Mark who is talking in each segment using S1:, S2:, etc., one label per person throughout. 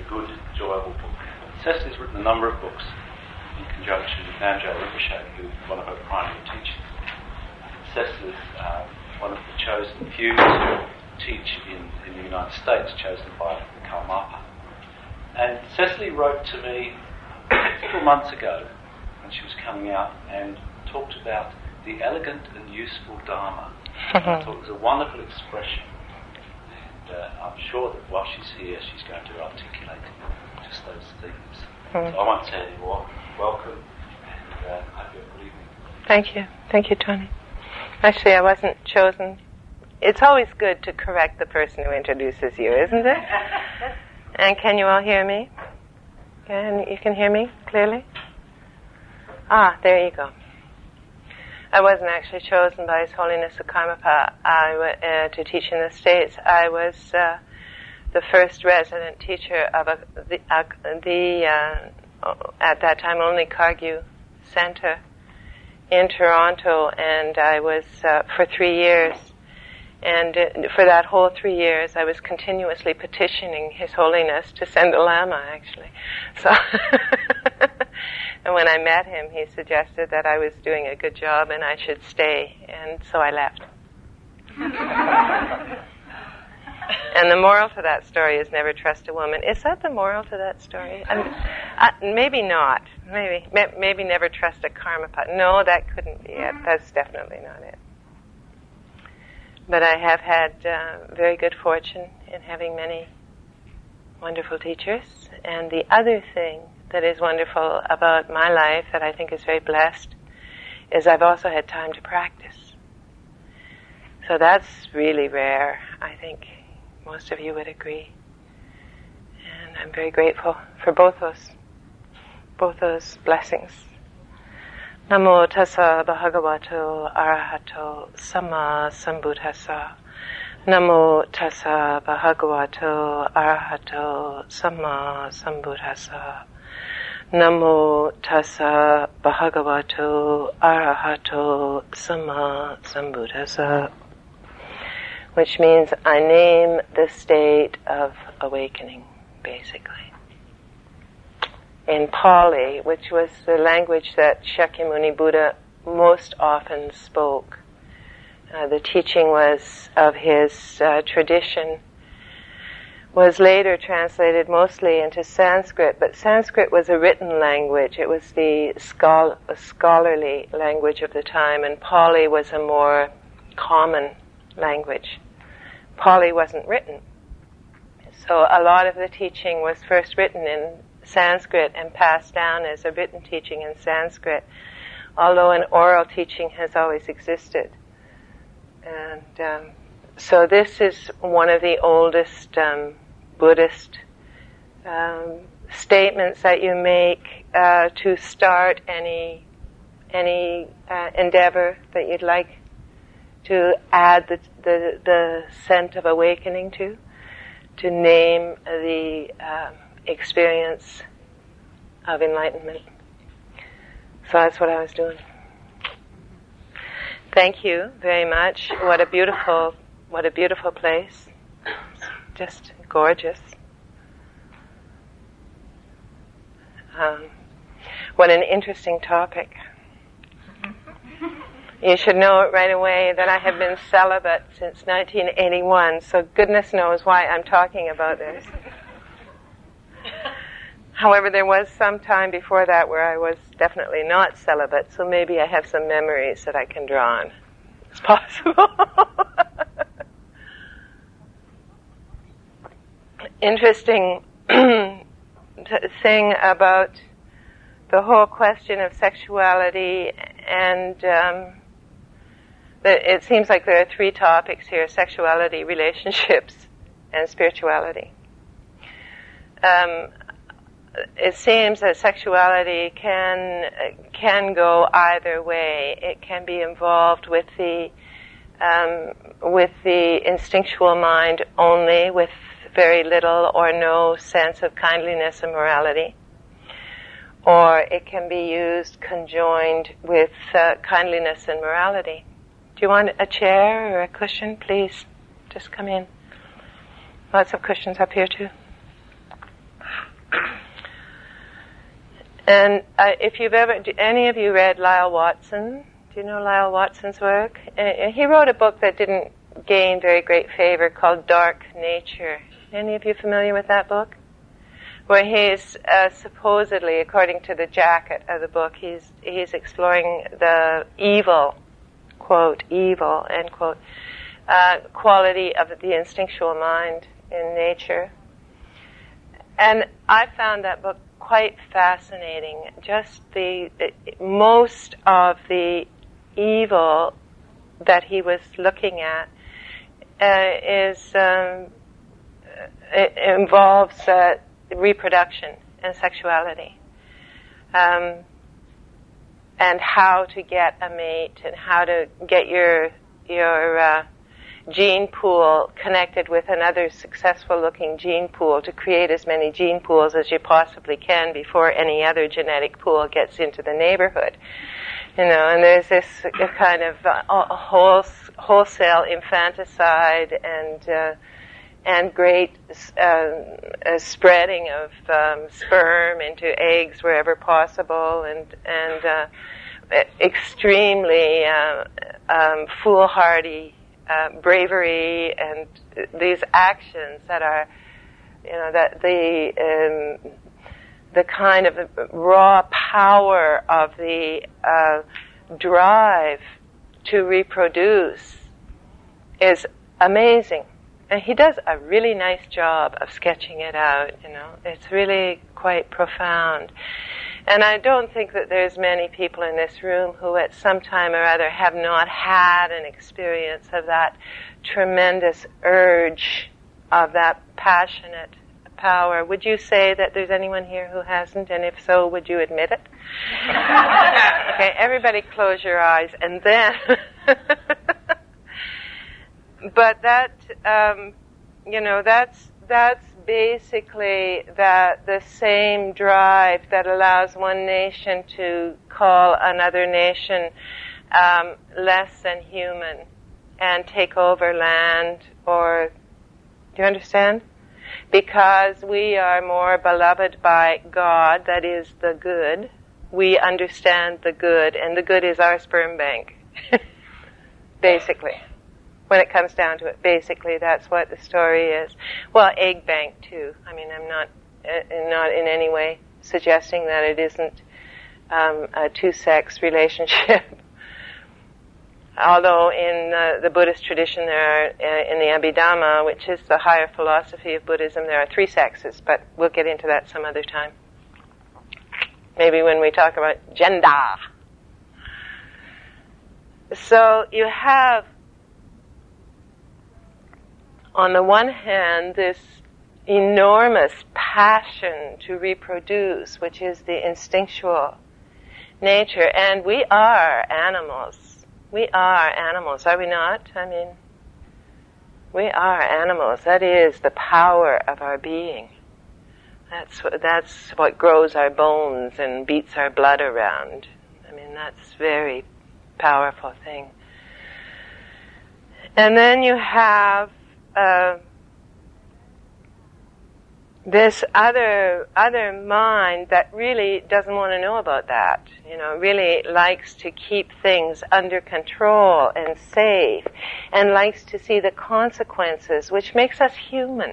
S1: good, enjoyable book. Cecily's written a number of books in conjunction with Namgyal Rinpoche, who's one of her primary teachers. Cecily's one of the chosen few to teach in the United States, chosen by the Karmapa. And Cecily wrote to me several months ago when she was coming out and talked about the elegant and useful Dharma. I thought it was a wonderful expression. And I'm sure that while she's here, she's going to articulate just those themes. So I won't say any more. Welcome, and hope you have a good evening.
S2: Thank you. Thank you, Tony. Actually, I wasn't chosen. It's always good to correct the person who introduces you, isn't it? And can you all hear me? You can hear me clearly? There you go. I wasn't actually chosen by His Holiness the Karmapa to teach in the States. I was the first resident teacher of at that time only Kagyu Center in Toronto, and I was for 3 years. And for that whole 3 years, I was continuously petitioning His Holiness to send a Lama, actually. So, and when I met him, he suggested that I was doing a good job and I should stay, and so I left. And the moral to that story is never trust a woman. Is that the moral to that story? Maybe not. Maybe never trust a Karmapa. No, that couldn't be it. That's definitely not it. But I have had very good fortune in having many wonderful teachers. And the other thing that is wonderful about my life that I think is very blessed is I've also had time to practice. So that's really rare. I think most of you would agree. And I'm very grateful for both those blessings. Namo tassa bhagavato arahato samma sambuddhassa. Namo tassa bhagavato arahato samma sambuddhassa. Namo tassa bhagavato arahato samma sambuddhassa. Which means I name the state of awakening, basically. In Pali, which was the language that Shakyamuni Buddha most often spoke. The teaching was of his tradition, was later translated mostly into Sanskrit, but Sanskrit was a written language. It was the scholarly language of the time, and Pali was a more common language. Pali wasn't written. So a lot of the teaching was first written in Sanskrit and passed down as a written teaching in Sanskrit, although an oral teaching has always existed. And so this is one of the oldest Buddhist statements that you make to start any endeavor that you'd like to add the scent of awakening to name the experience of enlightenment. So that's what I was doing. Thank you very much. What a beautiful place. Just gorgeous. What an interesting topic. You should know right away that I have been celibate since 1981, so goodness knows why I'm talking about this. However, there was some time before that where I was definitely not celibate, so maybe I have some memories that I can draw on. It's possible. Interesting thing about the whole question of sexuality, and it seems like there are 3 topics here: sexuality, relationships, and spirituality. It seems that sexuality can go either way. It can be involved with the instinctual mind only, with very little or no sense of kindliness and morality, or it can be used conjoined with kindliness and morality. Do you want a chair or a cushion? Please, just come in. Lots of cushions up here too. And if you've ever, any of you read Lyle Watson? Do you know Lyle Watson's work? He wrote a book that didn't gain very great favor called Dark Nature. Any of you familiar with that book? Where he's supposedly, according to the jacket of the book, he's exploring the evil, quote, evil, end quote, quality of the instinctual mind in nature. And I found that book quite fascinating. Just most of the evil that he was looking at it involves reproduction and sexuality, and how to get a mate, and how to get your gene pool connected with another successful-looking gene pool to create as many gene pools as you possibly can before any other genetic pool gets into the neighborhood. And there's this kind of wholesale infanticide and great spreading of sperm into eggs wherever possible, and extremely foolhardy bravery, and these actions that are, that the kind of raw power of the drive to reproduce is amazing. And he does a really nice job of sketching it out, It's really quite profound. And I don't think that there's many people in this room who at some time or other have not had an experience of that tremendous urge, of that passionate power. Would you say that there's anyone here who hasn't? And if so, would you admit it? Okay, everybody close your eyes, and then... But that, that's basically the same drive that allows one nation to call another nation less than human and take over land, or, do you understand? Because we are more beloved by God, that is the good. We understand the good, and the good is our sperm bank, basically. When it comes down to it, basically, that's what the story is. Well, egg bank too. I mean, I'm not in any way suggesting that it isn't a two-sex relationship. Although in the Buddhist tradition, there are, in the Abhidhamma, which is the higher philosophy of Buddhism, there are 3 sexes. But we'll get into that some other time. Maybe when we talk about gender. So you have, on the one hand, this enormous passion to reproduce, which is the instinctual nature. And we are animals. We are animals, are we not? I mean, we are animals. That is the power of our being. That's what grows our bones and beats our blood around. I mean, that's a very powerful thing. And then you have this other mind that really doesn't want to know about that, really likes to keep things under control and safe, and likes to see the consequences, which makes us human,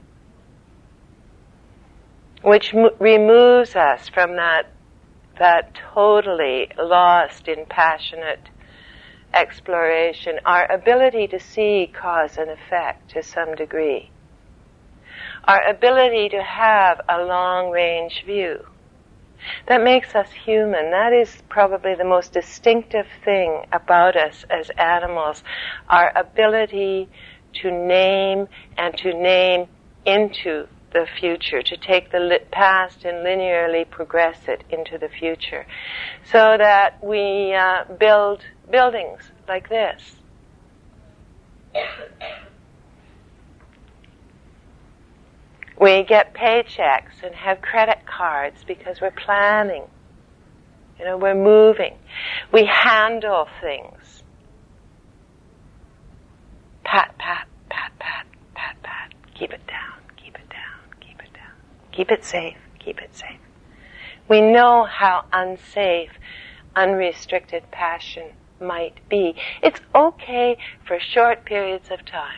S2: which removes us from that totally lost in passionate exploration, our ability to see cause and effect to some degree, our ability to have a long-range view. That makes us human. That is probably the most distinctive thing about us as animals, our ability to name and to name into the future, to take the past and linearly progress it into the future, so that we build buildings like this. We get paychecks and have credit cards because we're planning. We're moving. We handle things. Pat, pat, pat, pat, pat, pat. Keep it down, keep it down, keep it down. Keep it safe, keep it safe. We know how unsafe unrestricted passion might be. It's okay for short periods of time.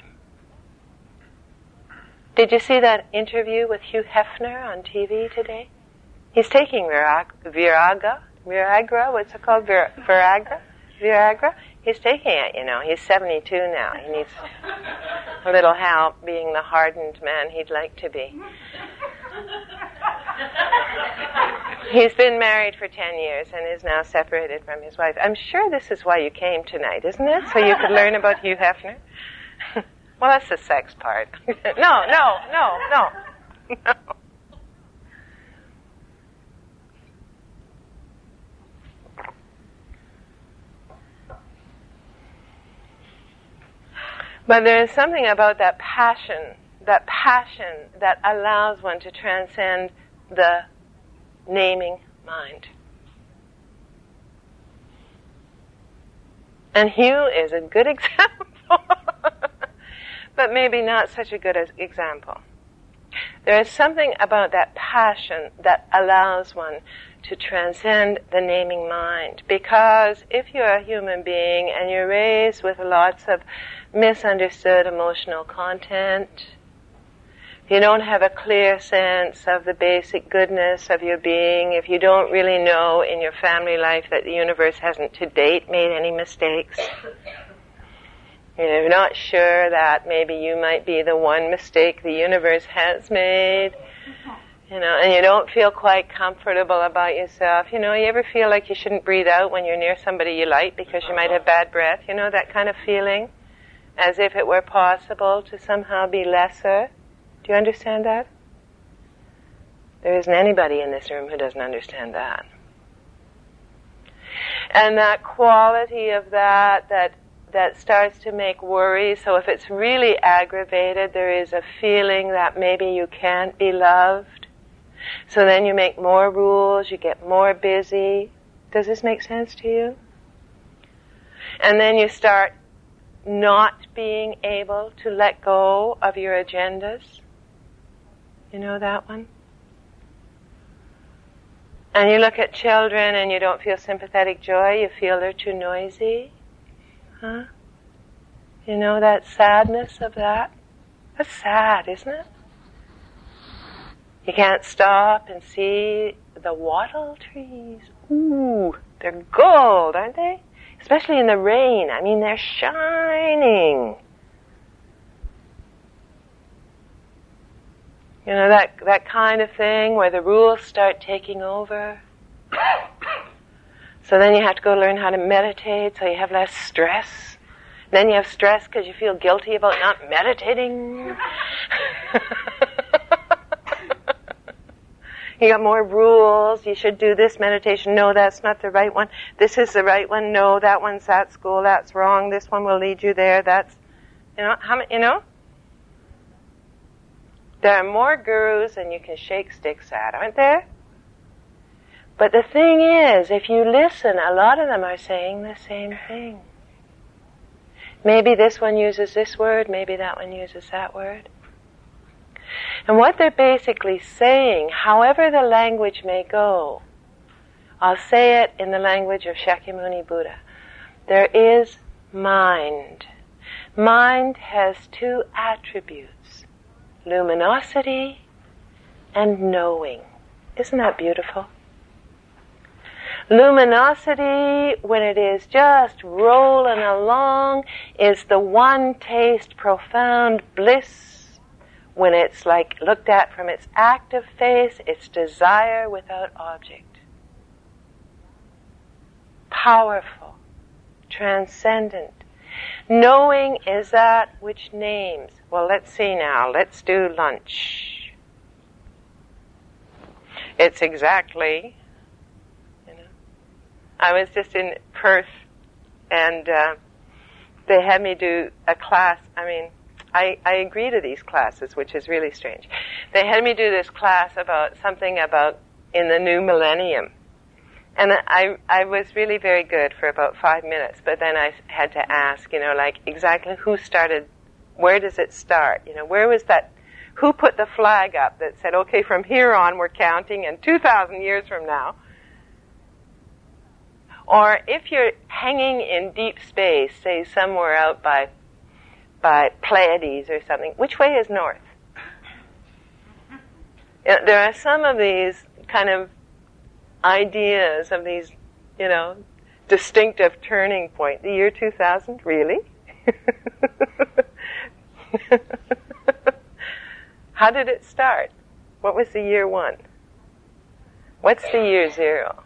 S2: Did you see that interview with Hugh Hefner on TV today? He's taking Viagra, what's it called? Viagra? He's taking it, He's 72 now. He needs a little help being the hardened man he'd like to be. He's been married for 10 years and is now separated from his wife. I'm sure this is why you came tonight, isn't it? So you could learn about Hugh Hefner? Well, that's the sex part. No. But there is something about that passion that allows one to transcend the naming mind. And Hugh is a good example, but maybe not such a good example. There is something about that passion that allows one to transcend the naming mind. Because if you're a human being and you're raised with lots of misunderstood emotional content, if you don't have a clear sense of the basic goodness of your being, if you don't really know in your family life that the universe hasn't to date made any mistakes, you're not sure that maybe you might be the one mistake the universe has made, and you don't feel quite comfortable about yourself. You ever feel like you shouldn't breathe out when you're near somebody you like because you might have bad breath? That kind of feeling, as if it were possible to somehow be lesser. Do you understand that? There isn't anybody in this room who doesn't understand that. And that quality of that starts to make worry. So if it's really aggravated, there is a feeling that maybe you can't be loved. So then you make more rules, you get more busy. Does this make sense to you? And then you start not being able to let go of your agendas. You know that one? And you look at children and you don't feel sympathetic joy, you feel they're too noisy. Huh? You know that sadness of that? That's sad, isn't it? You can't stop and see the wattle trees. Ooh, they're gold, aren't they? Especially in the rain. I mean, they're shining. That kind of thing where the rules start taking over. So then you have to go learn how to meditate so you have less stress. Then you have stress because you feel guilty about not meditating. You got more rules. You should do this meditation. No, that's not the right one. This is the right one. No, that one's at school. That's wrong. This one will lead you there. That's, There are more gurus than you can shake sticks at, aren't there? But the thing is, if you listen, a lot of them are saying the same thing. Maybe this one uses this word, maybe that one uses that word. And what they're basically saying, however the language may go, I'll say it in the language of Shakyamuni Buddha, there is mind. Mind has two attributes, luminosity and knowing. Isn't that beautiful? Luminosity, when it is just rolling along, is the one taste profound bliss. When it's like looked at from its active face, it's desire without object. Powerful, transcendent. Knowing is that which names. Well, let's see now. Let's do lunch. It's exactly, I was just in Perth, and they had me do a class. I agree to these classes, which is really strange. They had me do this class about something about in the new millennium. And I was really very good for about 5 minutes, but then I had to ask, exactly who started, where does it start? Where was that Who put the flag up that said, okay, from here on we're counting, and 2,000 years from now? Or if you're hanging in deep space, say somewhere out by Pleiades or something, which way is north? There are some of these kind of ideas of these, distinctive turning point. The year 2000, really? How did it start? What was the year 1? What's the year 0?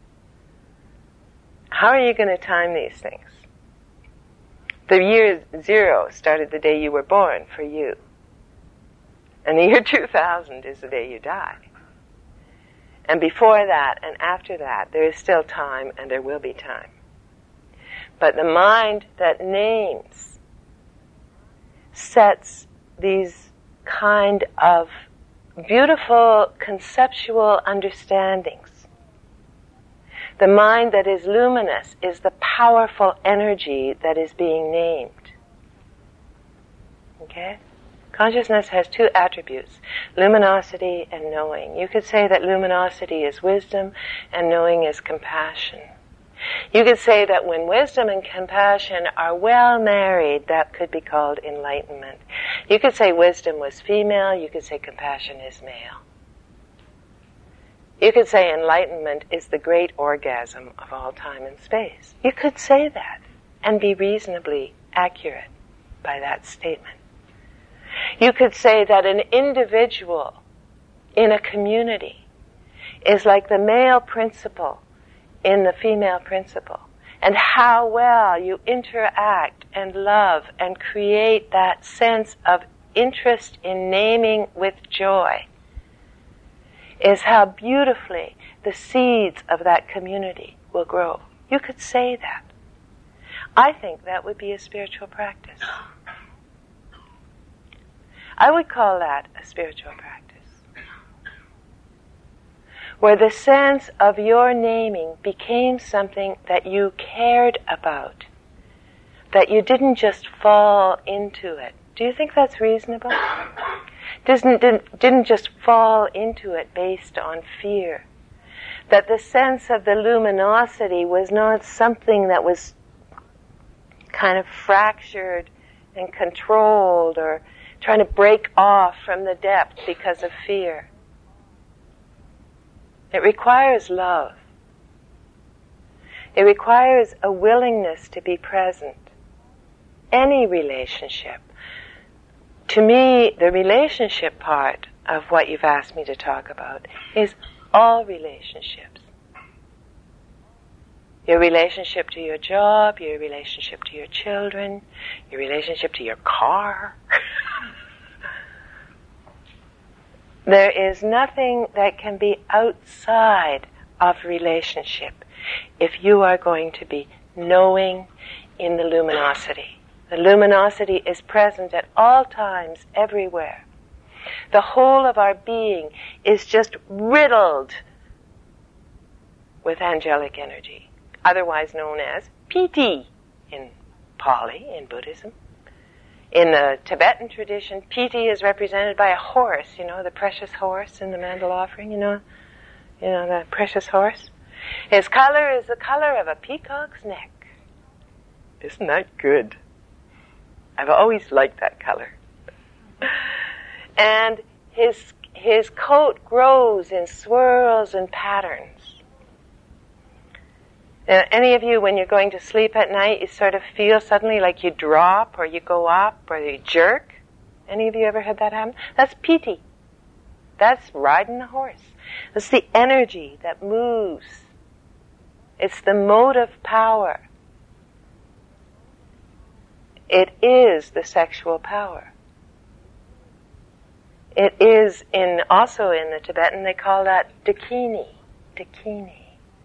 S2: How are you going to time these things? The year 0 started the day you were born for you. And the year 2000 is the day you die. And before that and after that, there is still time and there will be time. But the mind that names sets these kind of beautiful conceptual understandings. The mind that is luminous is the powerful energy that is being named. Okay? Consciousness has 2 attributes, luminosity and knowing. You could say that luminosity is wisdom and knowing is compassion. You could say that when wisdom and compassion are well married, that could be called enlightenment. You could say wisdom was female, you could say compassion is male. You could say enlightenment is the great orgasm of all time and space. You could say that and be reasonably accurate by that statement. You could say that an individual in a community is like the male principle in the female principle, and how well you interact and love and create that sense of interest in naming with joy is how beautifully the seeds of that community will grow. You could say that. I think that would be a spiritual practice. I would call that a spiritual practice, where the sense of your naming became something that you cared about, that you didn't just fall into it. Do you think that's reasonable? Didn't just fall into it based on fear. That the sense of the luminosity was not something that was kind of fractured and controlled or trying to break off from the depth because of fear. It requires love. It requires a willingness to be present. Any relationship. To me, the relationship part of what you've asked me to talk about is all relationships. Your relationship to your job, your relationship to your children, your relationship to your car. There is nothing that can be outside of relationship if you are going to be knowing in the luminosity. The luminosity is present at all times, everywhere. The whole of our being is just riddled with angelic energy, otherwise known as piti in Pali, in Buddhism. In the Tibetan tradition, piti is represented by a horse, the precious horse in the mandal offering, the precious horse. His color is the color of a peacock's neck. Isn't that good? I've always liked that color. And his coat grows in swirls and patterns. Any of you, when you're going to sleep at night, you sort of feel suddenly like you drop or you go up or you jerk? Any of you ever had that happen? That's piti. That's riding a horse. It's the energy that moves. It's the motive power. It is the sexual power. It is also in the Tibetan, they call that dakini. Dakini.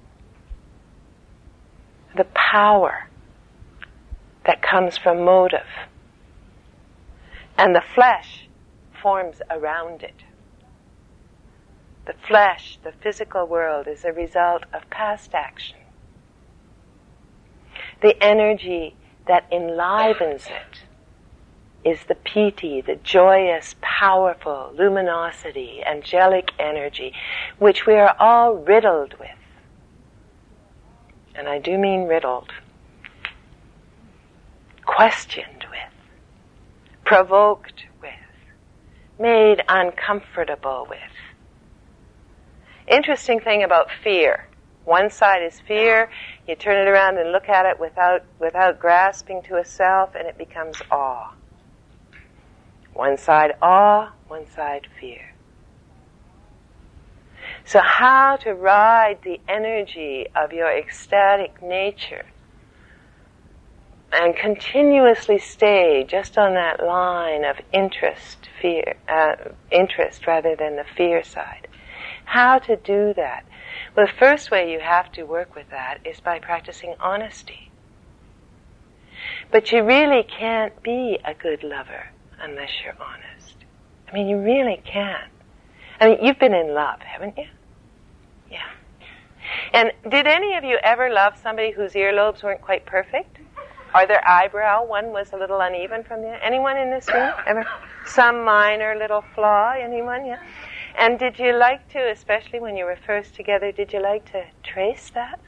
S2: The power that comes from motive. And the flesh forms around it. The flesh, the physical world, is a result of past action. The energy that enlivens it is the piti, the joyous, powerful luminosity, angelic energy, which we are all riddled with. And I do mean riddled. Questioned with. Provoked with. Made uncomfortable with. Interesting thing about fear. One side is fear. You turn it around and look at it without grasping to a self, and it becomes awe. One side awe, one side fear. So how to ride the energy of your ecstatic nature and continuously stay just on that line of interest rather than the fear side. How to do that? Well, the first way you have to work with that is by practicing honesty. But you really can't be a good lover unless you're honest. I mean, you really can't. I mean, you've been in love, haven't you? Yeah. And did any of you ever love somebody whose earlobes weren't quite perfect? Or their eyebrow, one was a little uneven from the other? Anyone in this room? Ever? Some minor little flaw? Anyone? Yeah. And did you like to, especially when you were first together, did you like to trace that?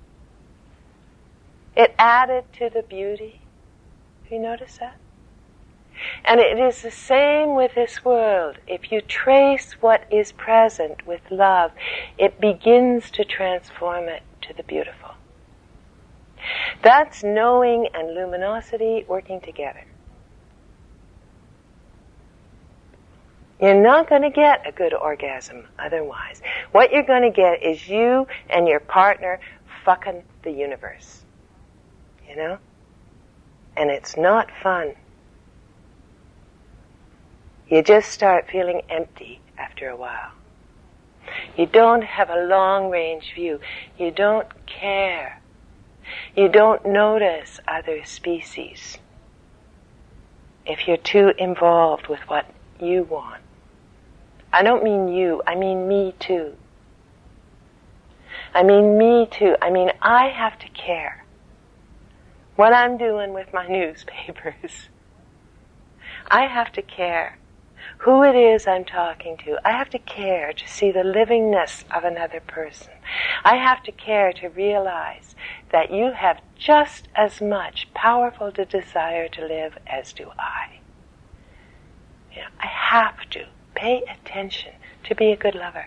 S2: It added to the beauty. Have you noticed that? And it is the same with this world. If you trace what is present with love, it begins to transform it to the beautiful. That's knowing and luminosity working together. You're not going to get a good orgasm otherwise. What you're going to get is you and your partner fucking the universe. You know? And it's not fun. You just start feeling empty after a while. You don't have a long-range view. You don't care. You don't notice other species if you're too involved with what you want. I don't mean you, I mean me too. I mean me too. I mean I have to care what I'm doing with my newspapers. I have to care who it is I'm talking to. I have to care to see the livingness of another person. I have to care to realize that you have just as much powerful to desire to live as do I. You know, I have to pay attention to be a good lover.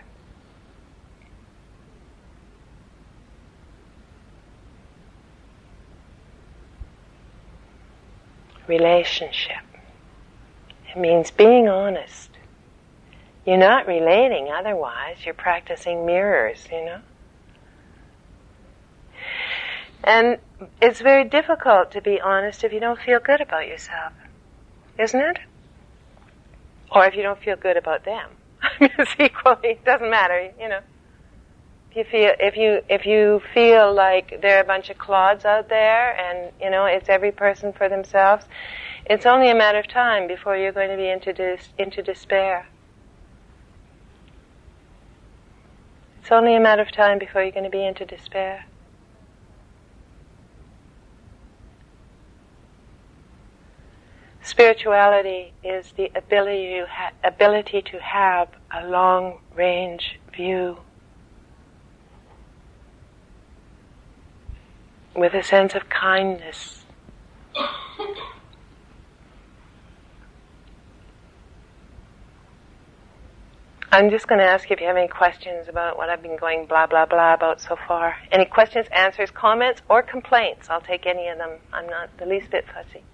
S2: Relationship. It means being honest. You're not relating otherwise. You're practicing mirrors, you know. And it's very difficult to be honest if you don't feel good about yourself, isn't it? Or if you don't feel good about them. I mean, it's equally, it doesn't matter, you know. If you feel like there are a bunch of clods out there and, you know, it's every person for themselves, it's only a matter of time before you're going to be into despair. It's only a matter of time before you're going to be into despair. Spirituality is the ability to have a long-range view with a sense of kindness. I'm just going to ask you if you have any questions about what I've been going blah, blah, blah about so far. Any questions, answers, comments, or complaints? I'll take any of them. I'm not the least bit fussy.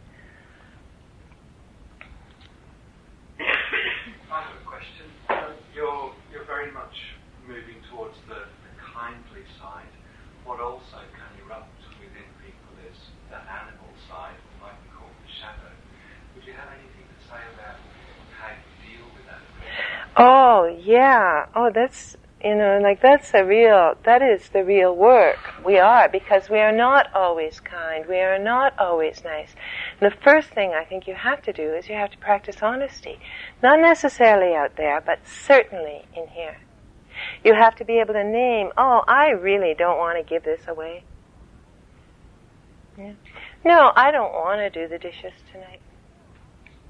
S3: I have a question. You're very much moving towards the kindly side. What also can erupt within people is the animal side, what might be called the shadow. Would you have anything to say about how you deal with that?
S2: Oh, yeah. Oh, that's, you know, like that is the real work. We are, because we are not always kind. We are not always nice. And the first thing I think you have to do is you have to practice honesty. Not necessarily out there, but certainly in here. You have to be able to name, oh, I really don't want to give this away. Yeah. No, I don't want to do the dishes tonight.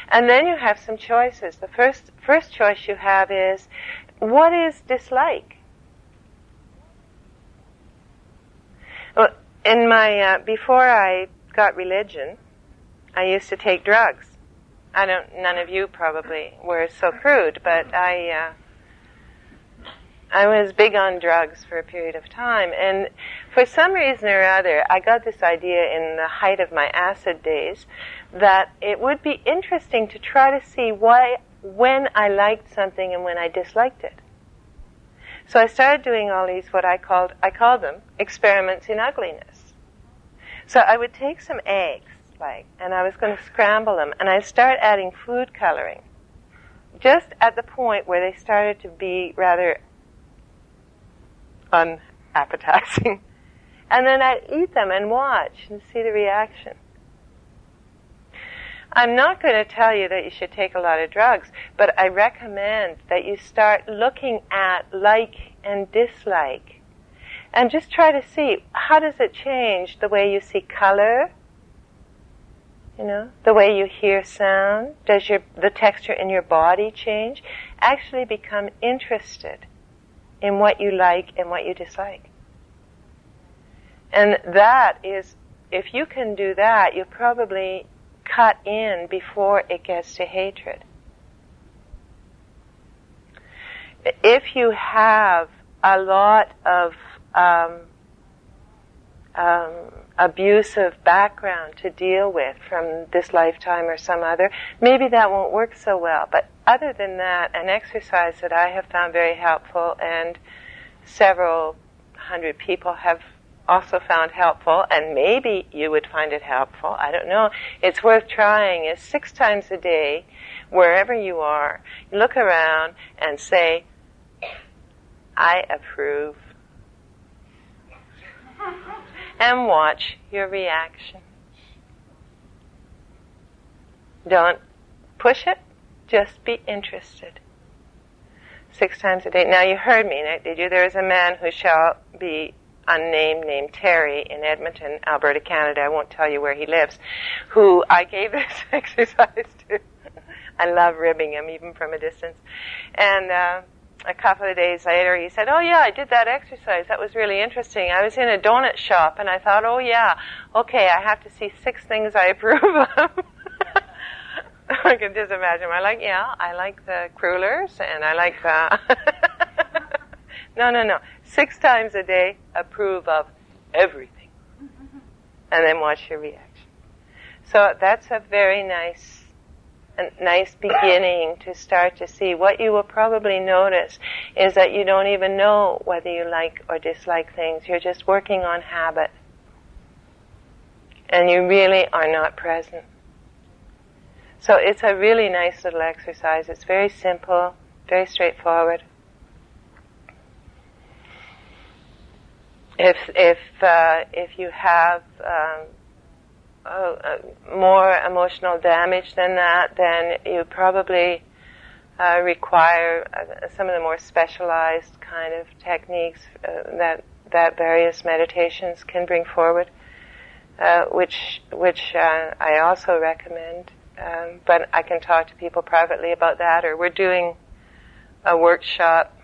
S2: And then you have some choices. The first choice you have is, what is dislike? Well, in my before I got religion, I used to take drugs. None of you probably were so crude, but I was big on drugs for a period of time, and for some reason or other, I got this idea in the height of my acid days that it would be interesting to try to see when I liked something and when I disliked it. So I started doing all these I called them experiments in ugliness. So I would take some eggs, and I was going to scramble them, and I'd start adding food coloring, just at the point where they started to be rather unappetizing. And then I'd eat them and watch and see the reaction. I'm not going to tell you that you should take a lot of drugs, but I recommend that you start looking at like and dislike, and just try to see, how does it change the way you see color? The way you hear sound? Does the texture in your body change? Actually become interested in what you like and what you dislike. And that is, if you can do that, you'll probably cut in before it gets to hatred. If you have a lot of abusive background to deal with from this lifetime or some other, maybe that won't work so well. But other than that, an exercise that I have found very helpful, and several hundred people have also found helpful, and maybe you would find it helpful, I don't know, it's worth trying, is 6 times a day, wherever you are, look around and say, I approve. And watch your reaction. Don't push it, just be interested. 6 times a day. Now you heard me, did you? There is a man who shall be unnamed named Terry in Edmonton, Alberta, Canada. I won't tell you where he lives, who I gave this exercise to. I love ribbing him even from a distance. And a couple of days later, he said, oh yeah, I did that exercise. That was really interesting. I was in a donut shop, and I thought, oh yeah, okay, I have to see 6 things I approve of. I can just imagine. I like the crullers, and I like the... No. 6 times a day, approve of everything. And then watch your reaction. So that's a very nice beginning to start to see. What you will probably notice is that you don't even know whether you like or dislike things. You're just working on habit. And you really are not present. So it's a really nice little exercise. It's very simple, very straightforward. If you have more emotional damage than that, then you probably require some of the more specialized kind of techniques that various meditations can bring forward, which I also recommend. But I can talk to people privately about that, or we're doing a workshop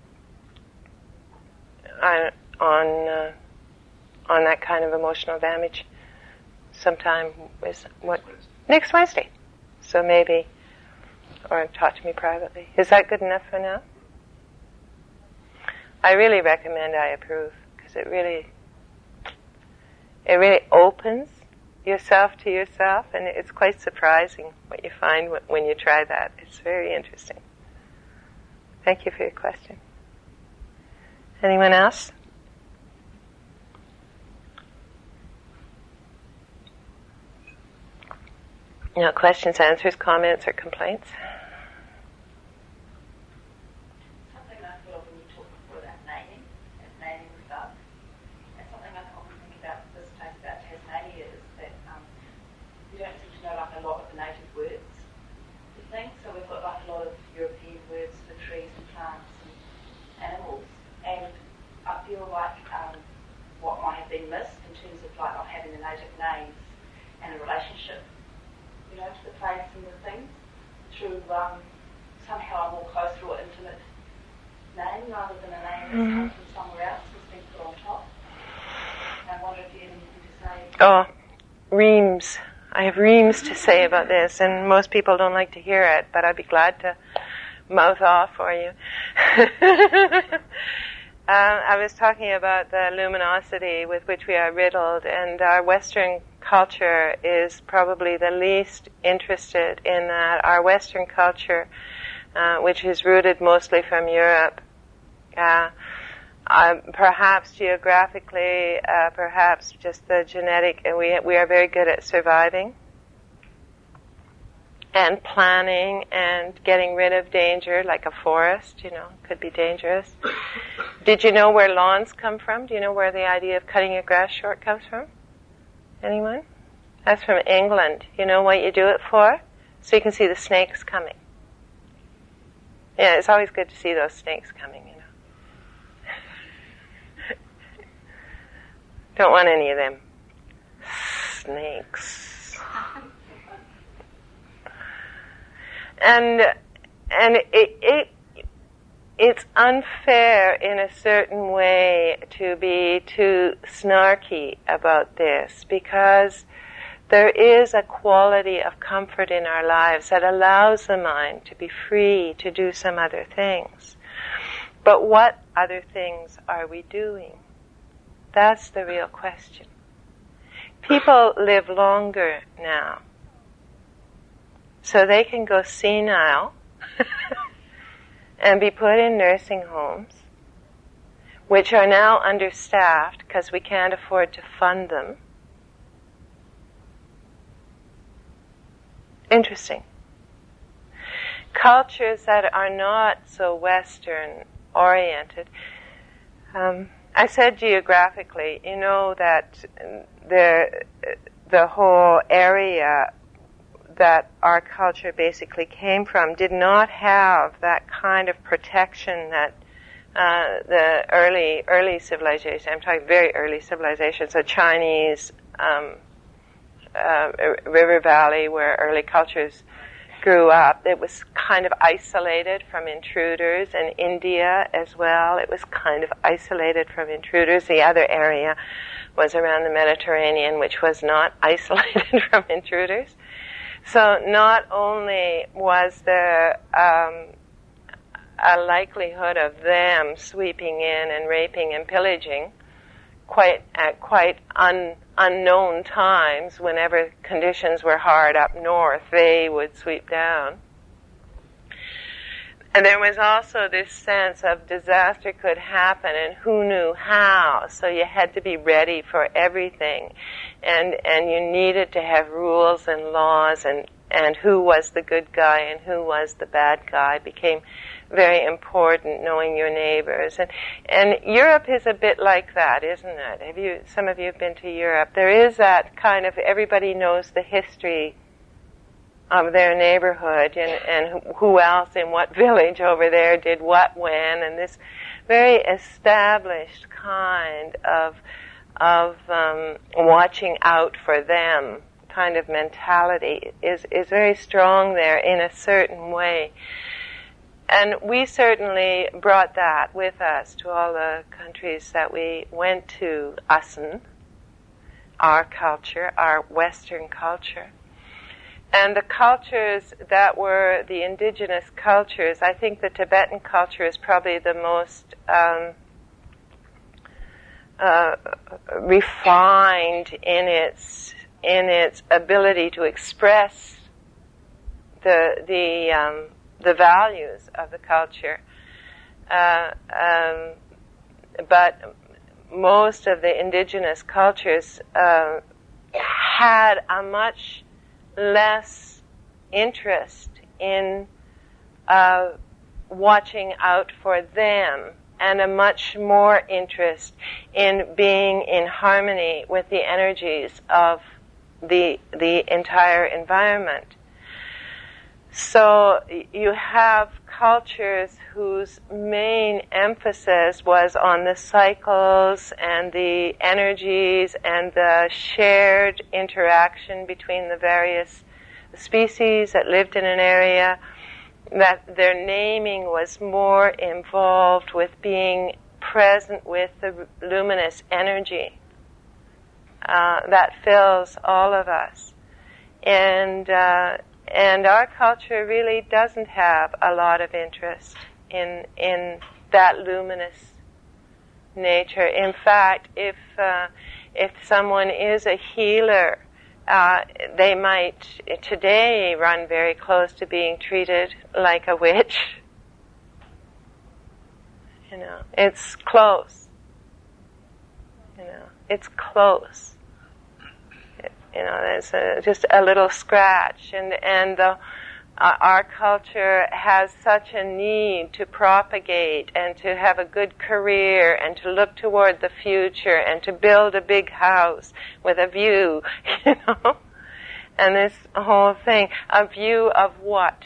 S2: on that kind of emotional damage sometime next Wednesday. So maybe, or talk to me privately. Is that good enough for now? I really recommend I approve, because it really opens yourself to yourself, and it's quite surprising what you find when you try that. It's very interesting. Thank you for your question. Anyone else? No questions, answers, comments, or complaints?
S4: Something I feel when you talk before about naming stuff, and something I often think about this place about Tasmania is that we don't seem to know a lot of the native words to things. So we've got a lot of European words for trees and plants and animals, and I feel like what might have been missed in terms of not having the native names and a relationship, to the place and the things. through somehow a more close or intimate name rather than a name that's come from somewhere else that's been put on top. I wonder if you have anything to say.
S2: Oh, reams. I have reams to say about this, and most people don't like to hear it, but I'd be glad to mouth off for you. I was talking about the luminosity with which we are riddled, and our Western culture is probably the least interested in that. Our Western culture, which is rooted mostly from Europe, perhaps geographically, perhaps just the genetic, and we are very good at surviving and planning and getting rid of danger, like a forest, could be dangerous. Did you know where lawns come from? Do you know where the idea of cutting your grass short comes from? Anyone? That's from England. You know what you do it for? So you can see the snakes coming. Yeah, it's always good to see those snakes coming, Don't want any of them snakes. And it's unfair in a certain way to be too snarky about this, because there is a quality of comfort in our lives that allows the mind to be free to do some other things. But what other things are we doing? That's the real question. People live longer now, so they can go senile and be put in nursing homes, which are now understaffed because we can't afford to fund them. Interesting. Cultures that are not so Western oriented. I said geographically, that the whole area that our culture basically came from did not have that kind of protection that the early civilization, I'm talking very early civilizations, the Chinese river valley where early cultures grew up. It was kind of isolated from intruders, and India as well. It was kind of isolated from intruders. The other area was around the Mediterranean, which was not isolated from intruders. So not only was there a likelihood of them sweeping in and raping and pillaging at quite unknown times, whenever conditions were hard up north, they would sweep down. And there was also this sense of disaster could happen and who knew how, so you had to be ready for everything. And you needed to have rules and laws, and who was the good guy and who was the bad guy became very important, knowing your neighbors. And Europe is a bit like that, isn't it? Some of you have been to Europe. There is that kind of, everybody knows the history of their neighborhood and who else in what village over there did what when, and this very established kind of watching out for them kind of mentality is very strong there in a certain way. And we certainly brought that with us to all the countries that we went to, our culture, our Western culture. And the cultures that were the indigenous cultures, I think the Tibetan culture is probably the most refined in its ability to express the values of the culture. But most of the indigenous cultures had a much less interest in watching out for them, and a much more interest in being in harmony with the energies of the entire environment. So you have cultures whose main emphasis was on the cycles and the energies and the shared interaction between the various species that lived in an area, that their naming was more involved with being present with the luminous energy that fills all of us. And our culture really doesn't have a lot of interest in that luminous nature. In fact, if someone is a healer, they might today run very close to being treated like a witch. You know, it's close. You know, it's close. You know, there's just a little scratch, and our culture has such a need to propagate and to have a good career and to look toward the future and to build a big house with a view, you know, and this whole thing, a view of what?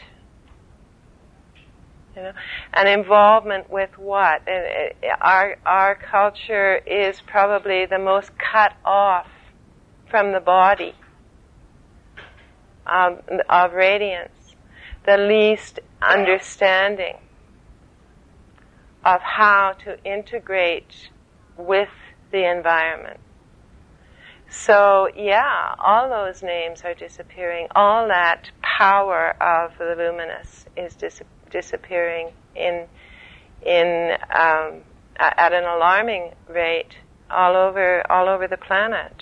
S2: You know, an involvement with what? Our culture is probably the most cut off from the body of radiance, the least understanding of how to integrate with the environment. So, yeah, all those names are disappearing. All that power of the luminous is disappearing at an alarming rate all over the planet.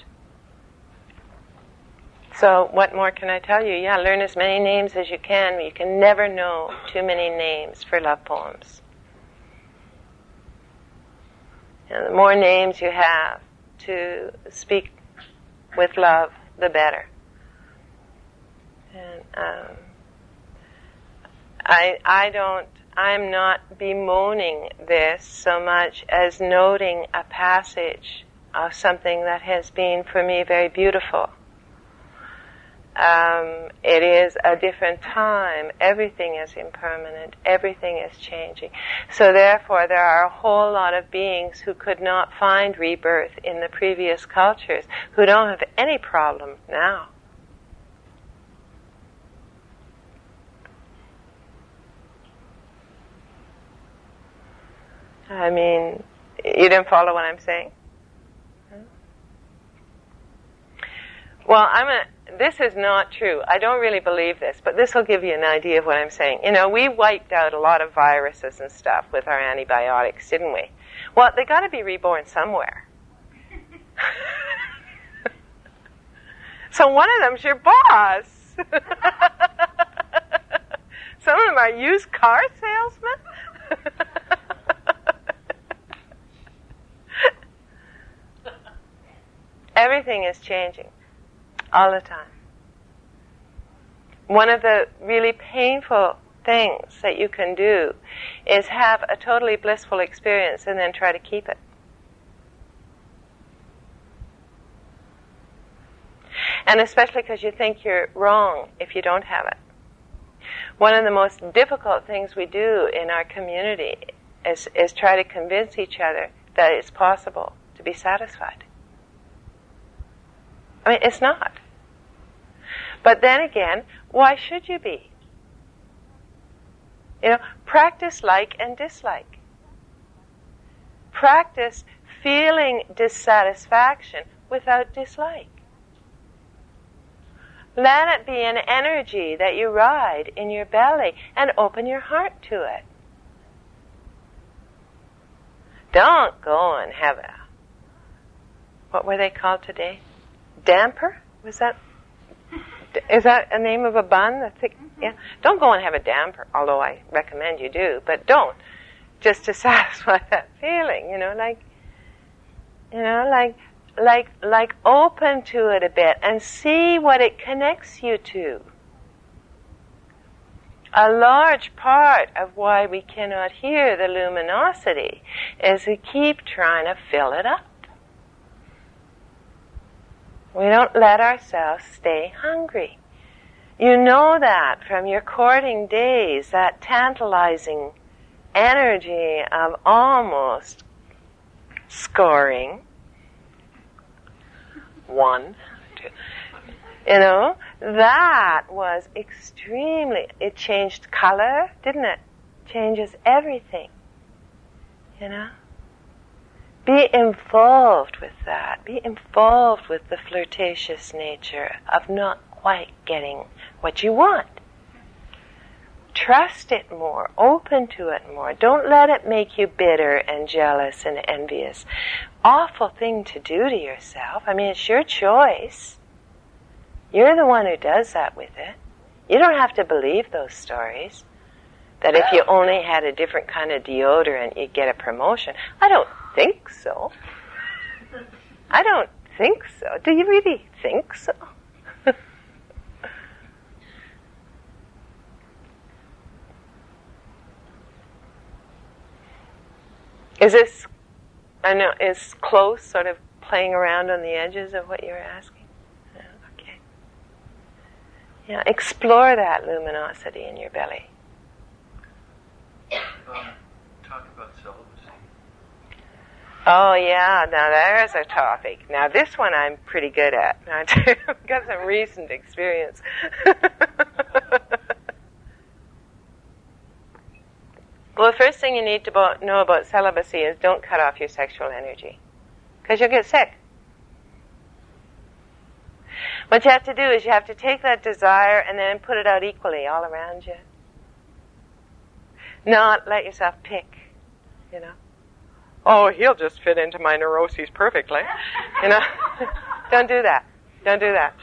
S2: So what more can I tell you? Yeah, learn as many names as you can. You can never know too many names for love poems. And the more names you have to speak with love, the better. And I'm not bemoaning this so much as noting a passage of something that has been for me very beautiful. It is a different time. Everything is impermanent. Everything is changing. So therefore, there are a whole lot of beings who could not find rebirth in the previous cultures, who don't have any problem now. I mean, you didn't follow what I'm saying? Well, this is not true. I don't really believe this, but this will give you an idea of what I'm saying. You know, we wiped out a lot of viruses and stuff with our antibiotics, didn't we? Well, they got to be reborn somewhere. So one of them's your boss. Some of them are used car salesmen. Everything is changing all the time. One of the really painful things that you can do is have a totally blissful experience and then try to keep it. And especially because you think you're wrong if you don't have it. One of the most difficult things we do in our community is try to convince each other that it's possible to be satisfied. I mean, it's not. But then again, why should you be? You know, practice like and dislike. Practice feeling dissatisfaction without dislike. Let it be an energy that you ride in your belly and open your heart to it. Don't go and have a, what were they called today? Damper? Is that a name of a bun? Yeah. Don't go and have a damper, although I recommend you do, but don't. Just to satisfy that feeling, like open to it a bit and see what it connects you to. A large part of why we cannot hear the luminosity is we keep trying to fill it up. We don't let ourselves stay hungry. You know that from your courting days, that tantalizing energy of almost scoring. 1, 2. You know, that was extremely, it changed color, didn't it? Changes everything. You know? Be involved with that. Be involved with the flirtatious nature of not quite getting what you want. Trust it more. Open to it more. Don't let it make you bitter and jealous and envious. Awful thing to do to yourself. I mean, it's your choice. You're the one who does that with it. You don't have to believe those stories. That if you only had a different kind of deodorant, you'd get a promotion. I don't think so. I don't think so. Do you really think so? Is this, I know, is close sort of playing around on the edges of what you're asking? Yeah, okay. Yeah, explore that luminosity in your belly.
S3: Talk about celibacy.
S2: Oh yeah, now there's a topic. Now this one I'm pretty good at. I've got some recent experience. Well, the first thing you need to know about celibacy is don't cut off your sexual energy, because you'll get sick. What you have to do is you have to take that desire and then put it out equally all around you. Not let yourself pick, you know. Oh, he'll just fit into my neuroses perfectly, you know. Don't do that. Don't do that.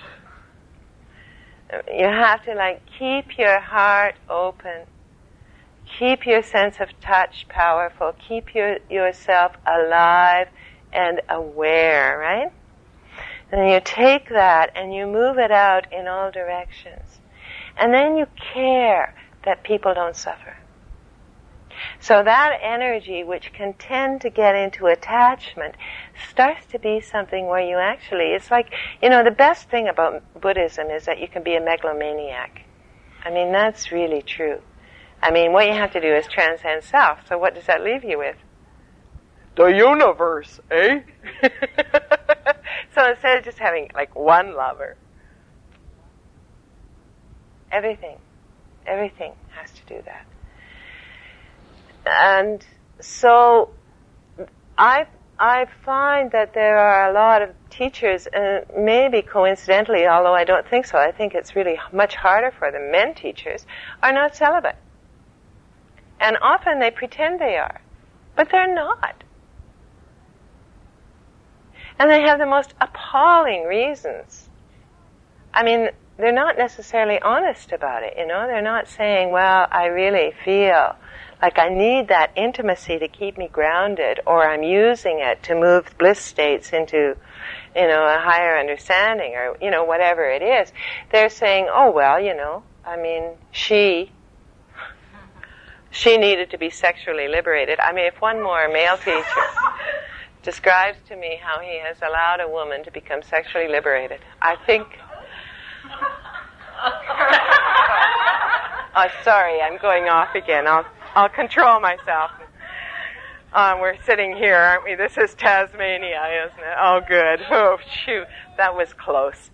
S2: You have to keep your heart open. Keep your sense of touch powerful. Keep yourself alive and aware, right? And you take that and you move it out in all directions. And then you care that people don't suffer. So that energy, which can tend to get into attachment, starts to be something where you actually, it's like, you know, the best thing about Buddhism is that you can be a megalomaniac. I mean, that's really true. I mean, what you have to do is transcend self. So what does that leave you with? The universe, eh? So instead of just having one lover, everything has to do that. And so I find that there are a lot of teachers, and maybe coincidentally, although I don't think so, I think it's really much harder for the men teachers, are not celibate. And often they pretend they are, but they're not. And they have the most appalling reasons. I mean, they're not necessarily honest about it, you know. They're not saying, well, I really feel like I need that intimacy to keep me grounded, or I'm using it to move bliss states into, you know, a higher understanding, or, you know, whatever it is. They're saying, oh, well, you know, I mean, she needed to be sexually liberated. I mean, if one more male teacher describes to me how he has allowed a woman to become sexually liberated, I think... Oh, sorry, I'm going off again. I'll control myself. We're sitting here, aren't we? This is Tasmania, isn't it? Oh, good. Oh, shoot. That was close.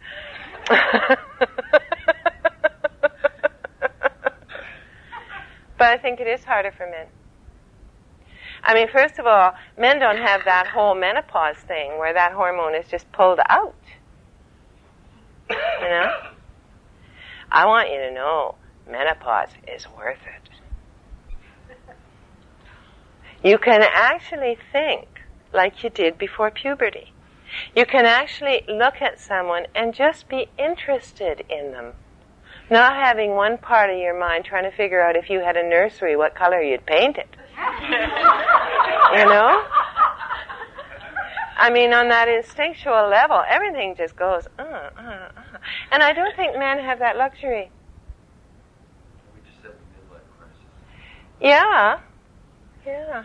S2: But I think it is harder for men. I mean, first of all, men don't have that whole menopause thing where that hormone is just pulled out. You know? I want you to know menopause is worth it. You can actually think like you did before puberty. You can actually look at someone and just be interested in them. Not having one part of your mind trying to figure out if you had a nursery, what color you'd paint it. You know? I mean, on that instinctual level, everything just goes, And I don't think men have that luxury.
S3: We just said the midlife crisis.
S2: Yeah. Yeah.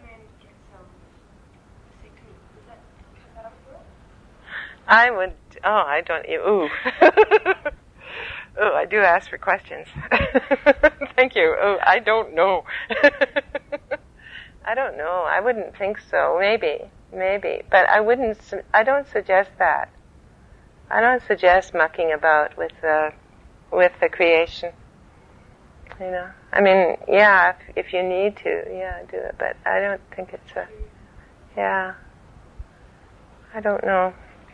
S2: I would, I don't, ooh. Oh, I do ask for questions. Thank you. Oh, I don't know. I don't know. I wouldn't think so. Maybe. But I don't suggest that. I don't suggest mucking about with the creation. You know, I mean, yeah, if you need to, yeah, do it. But I don't think it's I don't know.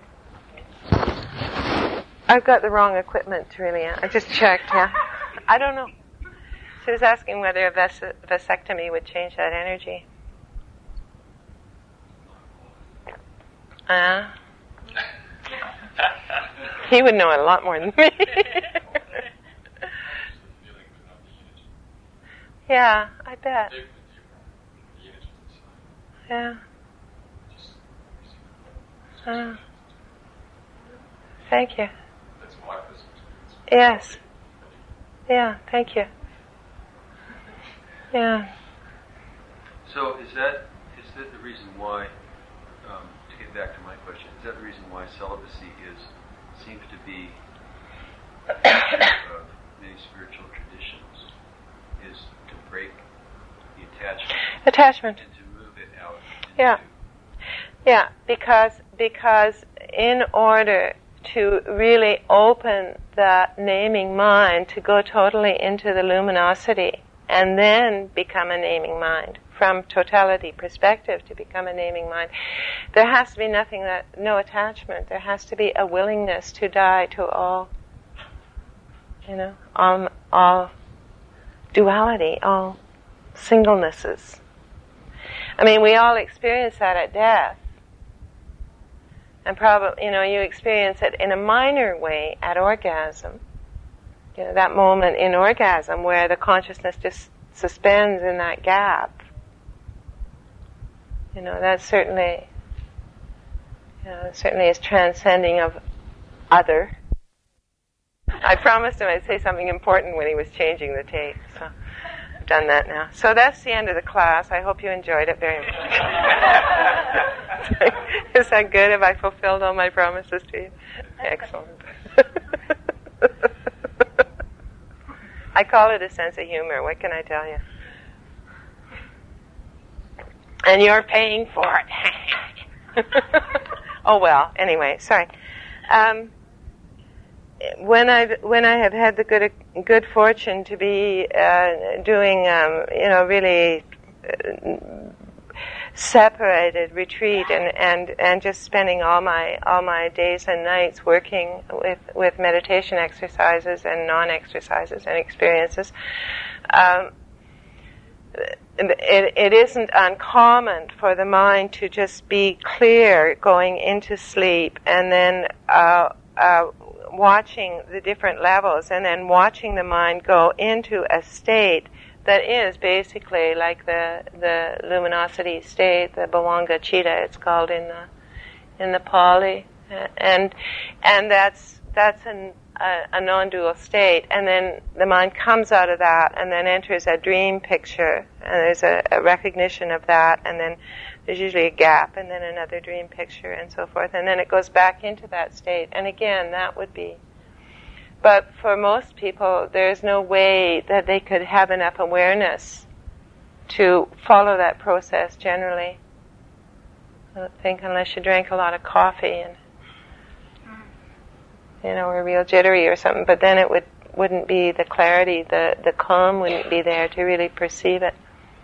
S2: I've got the wrong equipment to really. I just checked. Yeah, I don't know. She was asking whether a vasectomy would change that energy. He would know it a lot more than me. Yeah, I bet. Yeah. Thank you. Yes. Yeah, thank you. Yeah.
S5: So is that the reason why, to get back to my question, is that the reason why celibacy seems to be of many spiritual traditions, is to break the attachment and to move it out into...
S2: Yeah, because in order to really open the naming mind to go totally into the luminosity and then become a naming mind, from totality perspective to become a naming mind, there has to be no attachment. There has to be a willingness to die to all, all duality, all singlenesses. I mean, we all experience that at death. And probably, you experience it in a minor way at orgasm. That moment in orgasm where the consciousness just suspends in that gap. That certainly is transcending of other. I promised him I'd say something important when he was changing the tape, so I've done that now. So that's the end of the class. I hope you enjoyed it very much. Is that good? Have I fulfilled all my promises to you? Excellent. I call it a sense of humor. What can I tell you? And you're paying for it. Oh well. Anyway, sorry. When I have had the good fortune to be doing really separated retreat and just spending all my days and nights working with meditation exercises and non-exercises and experiences, it isn't uncommon for the mind to just be clear going into sleep and then watching the different levels and then watching the mind go into a state that is basically like the luminosity state, the Bhavanga Chitta, it's called in the Pali, and that's a non-dual state, and then the mind comes out of that and then enters a dream picture, and there's a recognition of that, and then there's usually a gap, and then another dream picture, and so forth, and then it goes back into that state, and again that would be. But for most people, there's no way that they could have enough awareness to follow that process generally. I don't think, unless you drank a lot of coffee and, were real jittery or something. But then it wouldn't be the clarity, the calm wouldn't be there to really perceive it.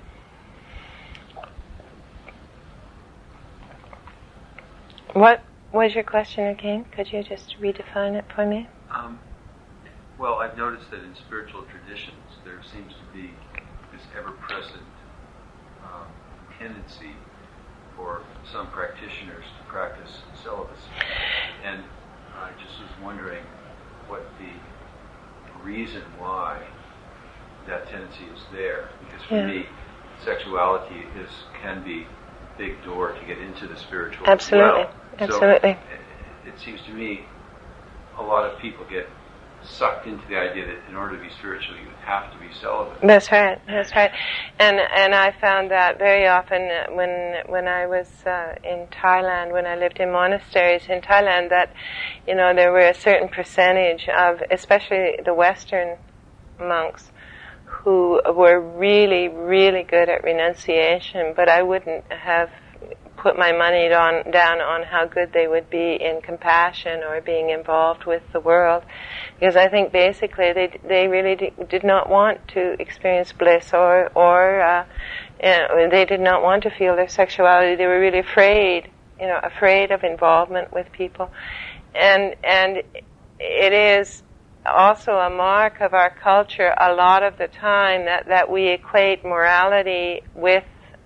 S2: What was your question again? Could you just redefine it for me?
S5: Well, I've noticed that in spiritual traditions there seems to be this ever-present tendency for some practitioners to practice celibacy. And I just was wondering what the reason why that tendency is there. Because for me, sexuality can be a big door to get into the spiritual as well.
S2: Absolutely.
S5: So it seems to me a lot of people get sucked into the idea that in order to be spiritual you have to be celibate.
S2: That's right. And I found that very often when I was in Thailand, when I lived in monasteries in Thailand, that there were a certain percentage of, especially the Western monks, who were really, really good at renunciation, but I wouldn't have put my money down on how good they would be in compassion or being involved with the world, because I think basically they really did not want to experience bliss or they did not want to feel their sexuality. They were really afraid of involvement with people, and it is also a mark of our culture a lot of the time that we equate morality with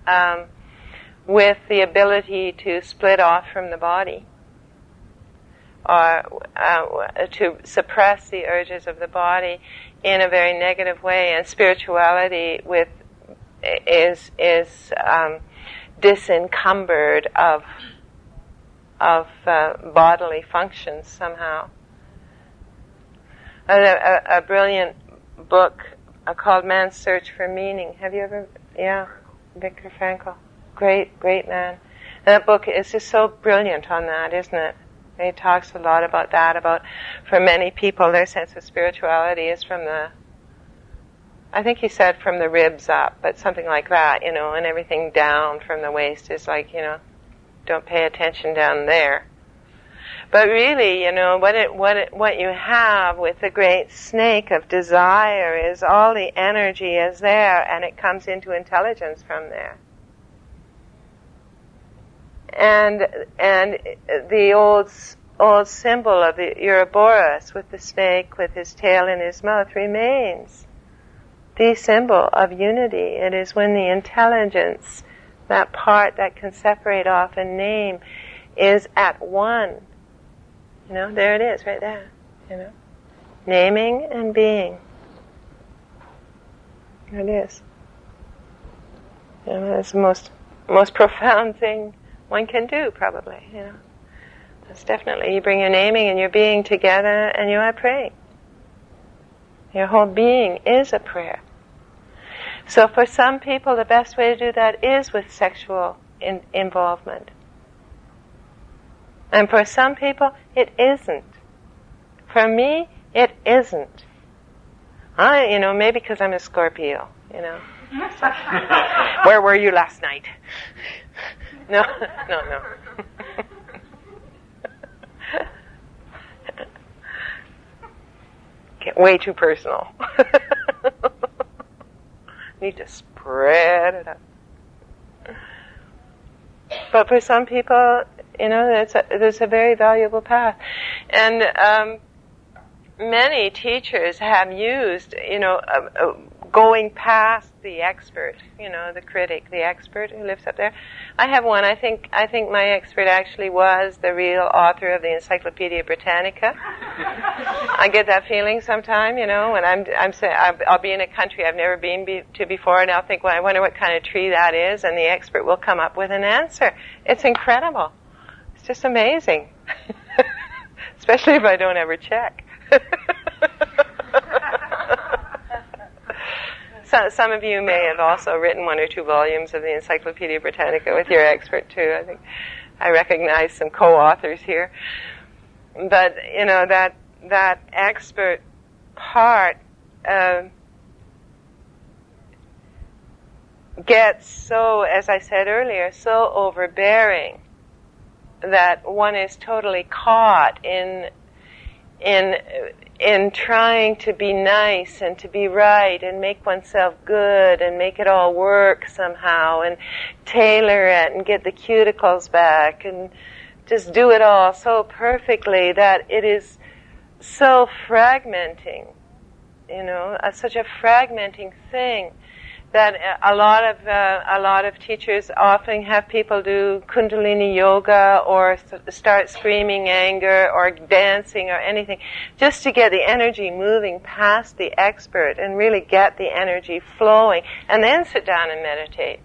S2: the ability to split off from the body, or to suppress the urges of the body in a very negative way, and spirituality is disencumbered of bodily functions somehow. A brilliant book called Man's Search for Meaning. Have you ever? Yeah, Viktor Frankl. Great man. And that book is just so brilliant on that, isn't it? He talks a lot about that, about for many people their sense of spirituality is I think he said from the ribs up, but something like that, and everything down from the waist is like, don't pay attention down there. But really, what you have with the great snake of desire is all the energy is there, and it comes into intelligence from there. And the old symbol of the Ouroboros with the snake with his tail in his mouth remains the symbol of unity. It is when the intelligence, that part that can separate off and name, is at one. There it is, right there. Naming and being. There it is. That's the most profound thing one can do, probably. That's definitely, you bring your naming and your being together, and you are praying. Your whole being is a prayer. So for some people, the best way to do that is with sexual involvement. And for some people, it isn't. For me, it isn't. Maybe because I'm a Scorpio, Where were you last night? No. Get way too personal. Need to spread it out. But for some people, there's a very valuable path. And many teachers have used, going past the expert, the critic, the expert who lives up there. I have one. I think my expert actually was the real author of the Encyclopedia Britannica. I get that feeling sometime, when I'll be in a country I've never been to before, and I'll think, well, I wonder what kind of tree that is, and the expert will come up with an answer. It's incredible. It's just amazing. Especially if I don't ever check. So, some of you may have also written 1 or 2 volumes of the Encyclopedia Britannica with your expert too. I think I recognize some co-authors here. But that expert part gets so, as I said earlier, so overbearing that one is totally caught in trying to be nice and to be right and make oneself good and make it all work somehow and tailor it and get the cuticles back and just do it all so perfectly that it is so fragmenting, such a fragmenting thing that a lot of teachers often have people do Kundalini yoga or start screaming anger or dancing or anything just to get the energy moving past the expert and really get the energy flowing, and then sit down and meditate.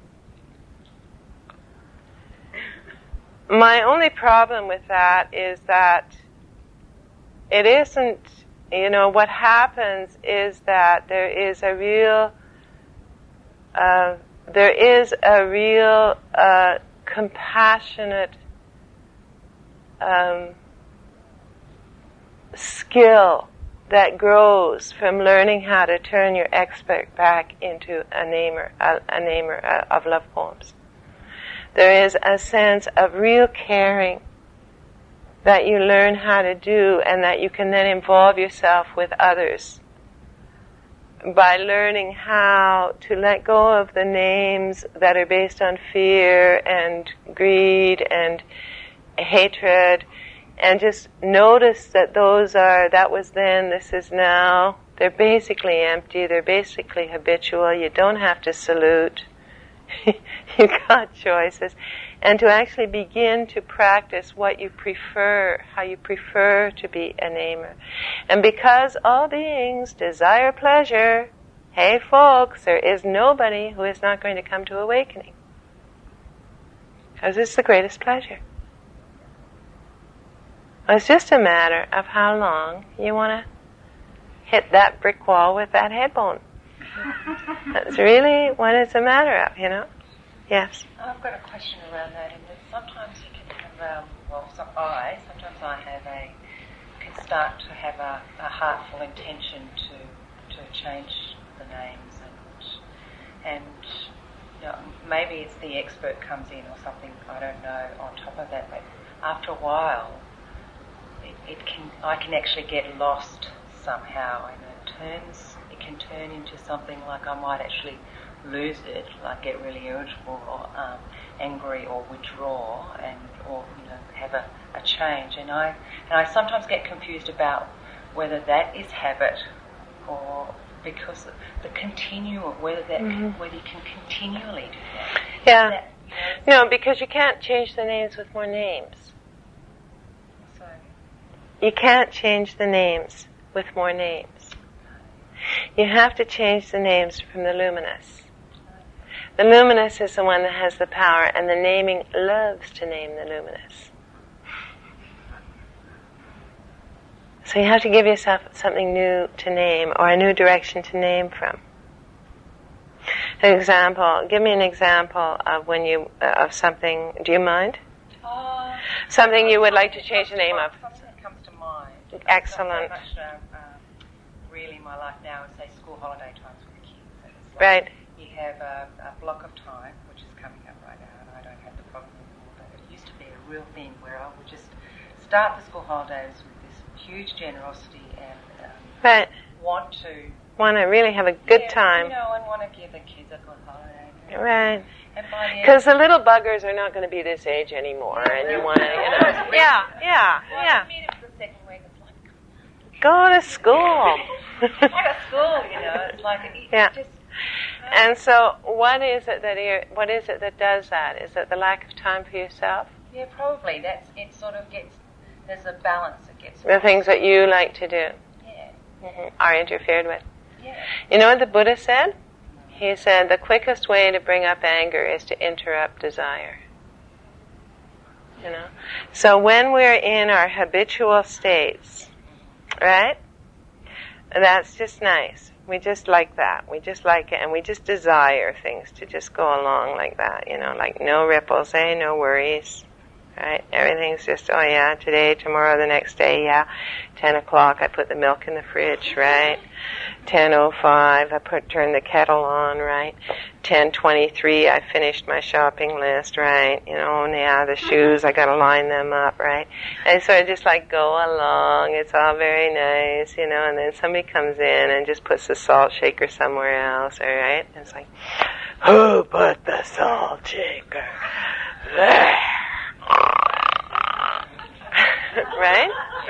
S2: My only problem with that is that it isn't, what happens is that there is a real compassionate skill that grows from learning how to turn your expert back into a namer of love poems. there is a sense of real caring that you learn how to do, and that you can then involve yourself with others by learning how to let go of the names that are based on fear and greed and hatred, and just notice that that was then, this is now. They're basically empty, they're basically habitual, you don't have to salute. You've got choices. And to actually begin to practice what you prefer, how you prefer to be a namer. And because all beings desire pleasure, hey folks, there is nobody who is not going to come to awakening. Because it's the greatest pleasure. It's just a matter of how long you want to hit that brick wall with that head bone. That's really what it's a matter of, you know. Yes.
S6: I've got a question around that, in that sometimes you can have, sometimes I can start to have a heartful intention to change the names, and you know, maybe it's the expert comes in or something, I don't know, on top of that, but after a while, I can actually get lost somehow, and it can turn into something like I might actually lose it, like get really irritable or angry or withdraw, or have a change, and I sometimes get confused about whether that is habit or because the continual, whether you can continually do that.
S2: Yeah. No, because you can't change the names with more names.
S6: So
S2: you can't change the names with more names. You have to change the names from the luminous. The luminous is the one that has the power, and the naming loves to name the luminous. So you have to give yourself something new to name, or a new direction to name from. An example. Give me an example of of something. Do you mind? Something you would like to change the name of.
S6: Something that comes to mind.
S2: Excellent.
S6: Really, my life now is, say, school holiday times with the kids. And it's like
S2: Right.
S6: You have a block of time, which is coming up right now, and I don't have the problem anymore, but it used to be a real thing where I would just start the school holidays with this huge generosity and
S2: Right.
S6: want to
S2: really have a good time.
S6: And want to give the kids a good holiday.
S2: Right.
S6: And by the end,
S2: Because the little buggers are not going to be this age anymore, and you want to, Yeah.
S6: I mean, it's the second week, it's like,
S2: Go to school.
S6: go to school, it's like,
S2: Yeah.
S6: just...
S2: And so, what is it that does that? Is it the lack of time for yourself?
S6: Yeah, probably. It sort of gets, there's a balance that gets...
S2: The things that you like to do are interfered with.
S6: Yeah.
S2: You know what the Buddha said? He said the quickest way to bring up anger is to interrupt desire. So when we're in our habitual states, right? That's just nice. We just like that. We just like it, and we just desire things to just go along like that, like no ripples, no worries, right? Everything's just, today, tomorrow, the next day, 10 o'clock, I put the milk in the fridge, right? 10:05, I turn the kettle on, right? 10:23, I finished my shopping list, right? The shoes, I gotta line them up, right? And so I just go along, it's all very nice, and then somebody comes in and just puts the salt shaker somewhere else, all right? And it's like, who put the salt shaker there? Right?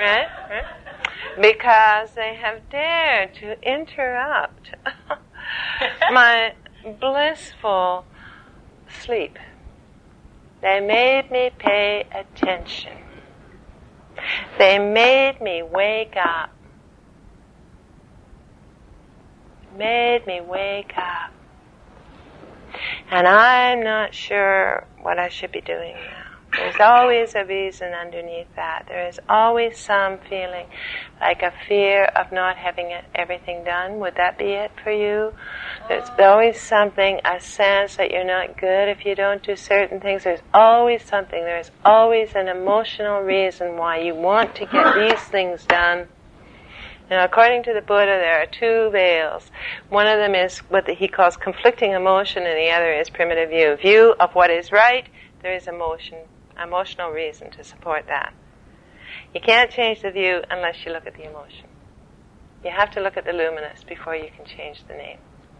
S2: Because they have dared to interrupt my blissful sleep. They made me pay attention. They made me wake up. And I'm not sure what I should be doing now. There's always a reason underneath that. There is always some feeling, like a fear of not having everything done. Would that be it for you? There's always something, a sense that you're not good if you don't do certain things. There's always something. There's always an emotional reason why you want to get these things done. Now, according to the Buddha, there are two veils. One of them is what he calls conflicting emotion, and the other is primitive view. View of what is right, there is emotional reason to support that. You can't change the view unless you look at the emotion. You have to look at the luminous before you can change the name.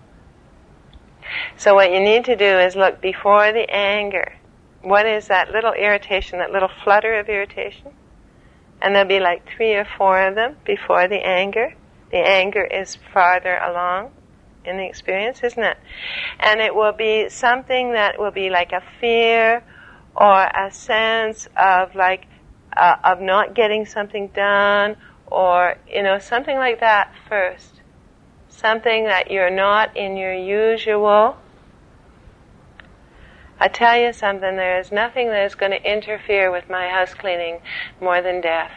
S2: So what you need to do is look before the anger. What is that little irritation, that little flutter of irritation? And there'll be like 3 or 4 of them before the anger. The anger is farther along in the experience, isn't it? And it will be something that will be like a fear or a sense of like of not getting something done, or something like that first. Something that you're not in your usual. I tell you something, there is nothing that is going to interfere with my house cleaning more than death.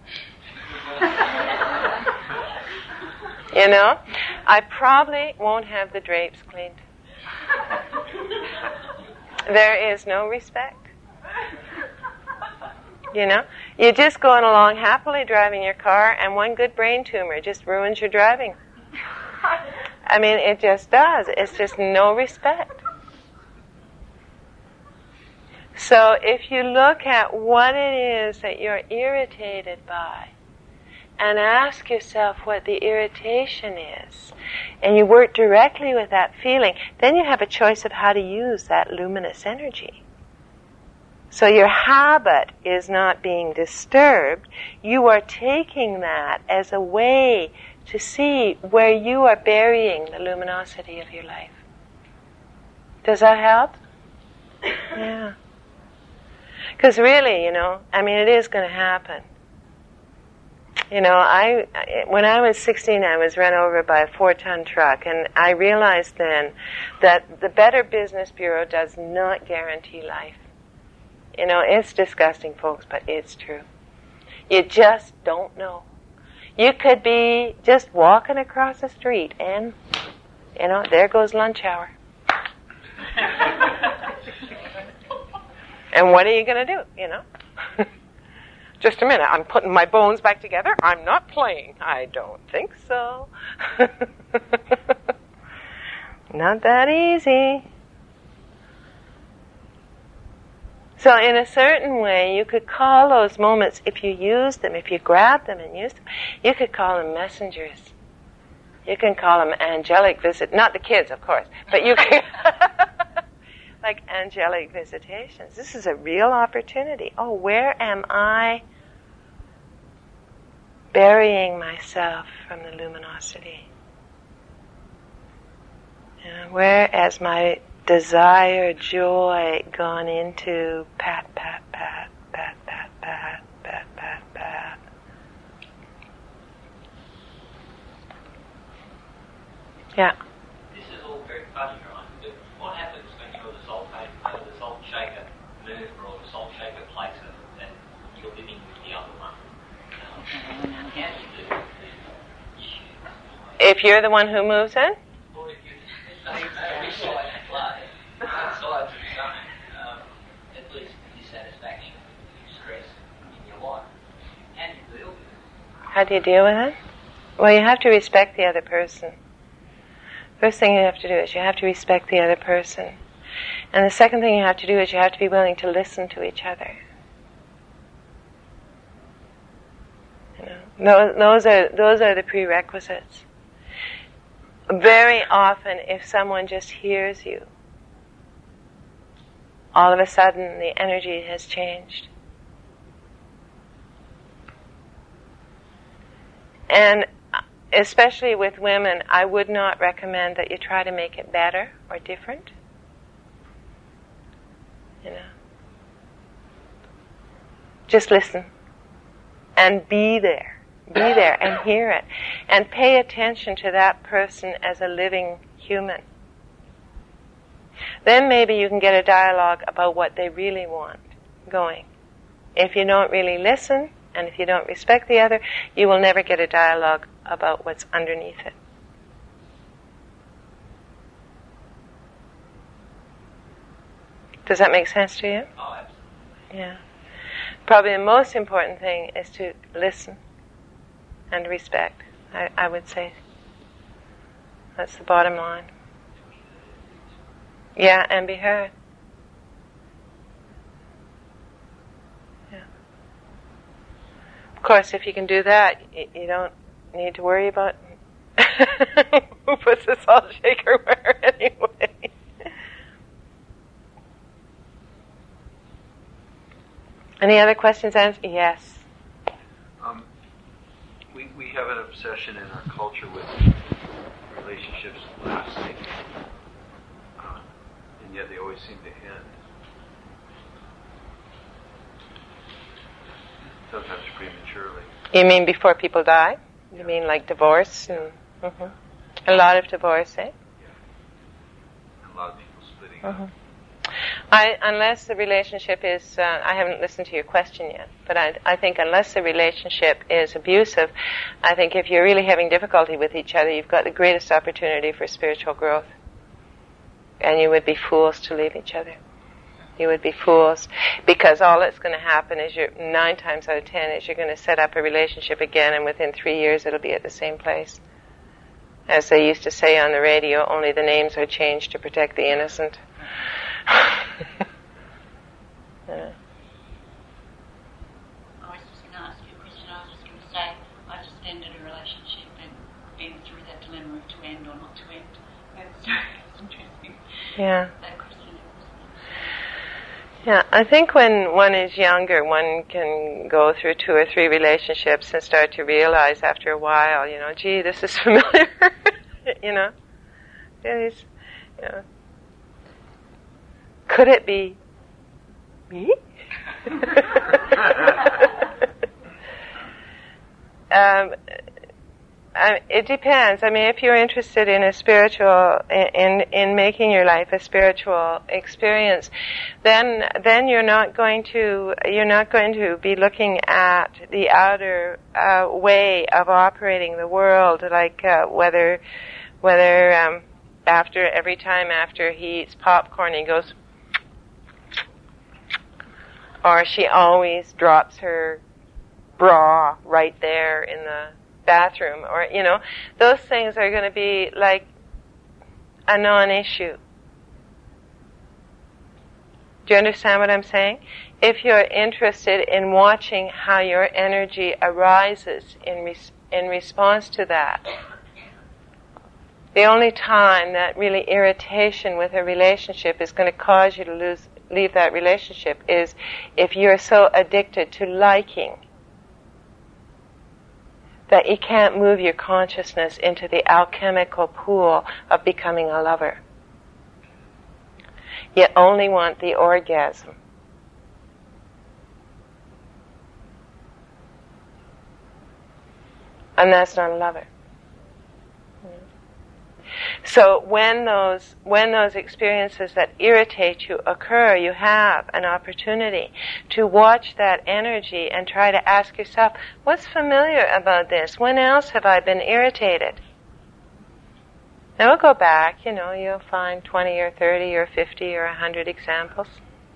S2: I probably won't have the drapes cleaned. There is no respect. You're just going along happily driving your car, and one good brain tumor just ruins your driving. I mean, it just does. It's just no respect. So if you look at what it is that you're irritated by, and ask yourself what the irritation is, and you work directly with that feeling, then you have a choice of how to use that luminous energy. So your habit is not being disturbed. You are taking that as a way to see where you are burying the luminosity of your life. Does that help? Yeah. Because really, it is going to happen. When I was 16, I was run over by a 4-ton truck, and I realized then that the Better Business Bureau does not guarantee life. It's disgusting, folks, but it's true. You just don't know. You could be just walking across the street and, there goes lunch hour. And what are you going to do, Just a minute, I'm putting my bones back together. I'm not playing. I don't think so. Not that easy. So in a certain way, you could call those moments, if you use them, if you grab them and use them, you could call them messengers. You can call them angelic not the kids, of course, but you can, like angelic visitations. This is a real opportunity. Oh, where am I burying myself from the luminosity? Where has my desire, joy gone into pat, pat, pat, pat, pat, pat, pat, pat, pat. Yeah.
S7: This is all very funny, right? But what happens when you're the salt shaker mover or the salt shaker placer and you're living with the other one? How do you do it?
S2: If you're the one who moves in?
S7: Or if you outside to the zone, at least dissatisfaction, stress in your life. How do you deal with it?
S2: How do you deal with it? Well, you have to respect the other person. First thing you have to do is you have to respect the other person. And the second thing you have to do is you have to be willing to listen to each other. Those are the prerequisites. Very often, if someone just hears you, all of a sudden the energy has changed. And especially with women, I would not recommend that you try to make it better or different. Just listen and be there. Be there and hear it. And pay attention to that person as a living human. Then maybe you can get a dialogue about what they really want going. If you don't really listen, and if you don't respect the other, you will never get a dialogue about what's underneath it. Does that make sense to you?
S7: Oh, absolutely.
S2: Yeah. Probably the most important thing is to listen and respect, I would say. That's the bottom line. Yeah, and be heard. course, if you can do that, you don't need to worry about who puts the salt shaker where anyway. Any other questions? Yes.
S5: We have an obsession in our culture with relationships lasting, and yet they always seem to end. Sometimes prematurely.
S2: You mean before people die? You mean like divorce? And, a lot of divorce, eh?
S5: Yeah. And a lot of people splitting up.
S2: Unless the relationship is, I haven't listened to your question yet, but I think unless the relationship is abusive, I think if you're really having difficulty with each other, you've got the greatest opportunity for spiritual growth. And you would be fools to leave each other. You would be fools, because all that's going to happen is 9 times out of 10 is you're going to set up a relationship again, and within 3 years it'll be at the same place. As they used to say on the radio, only the names are changed to protect the innocent.
S8: I was just going to ask you a question. I was just going to say, I just ended a relationship and been through that dilemma of to end or not to end. That's interesting.
S2: Yeah.
S8: That question.
S2: Yeah, I think when one is younger, one can go through 2 or 3 relationships and start to realize after a while, gee, this is familiar. Could it be me? It depends. I mean, if you're interested in a spiritual, in making your life a spiritual experience, then you're not going to be looking at the outer way of operating the world, like whether every time after he eats popcorn he goes, or she always drops her bra right there in the bathroom, or those things are going to be like a non-issue. Do you understand what I'm saying? If you're interested in watching how your energy arises in response to that, the only time that really irritation with a relationship is going to cause you to leave that relationship is if you're so addicted to liking that you can't move your consciousness into the alchemical pool of becoming a lover. You only want the orgasm. And that's not a lover. So when those experiences that irritate you occur, you have an opportunity to watch that energy and try to ask yourself, what's familiar about this? When else have I been irritated? Then we'll go back, you'll find 20 or 30 or 50 or 100 examples.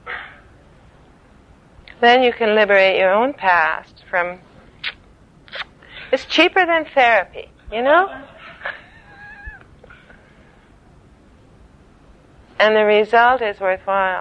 S2: Then you can liberate your own past from... It's cheaper than therapy, And the result is worthwhile.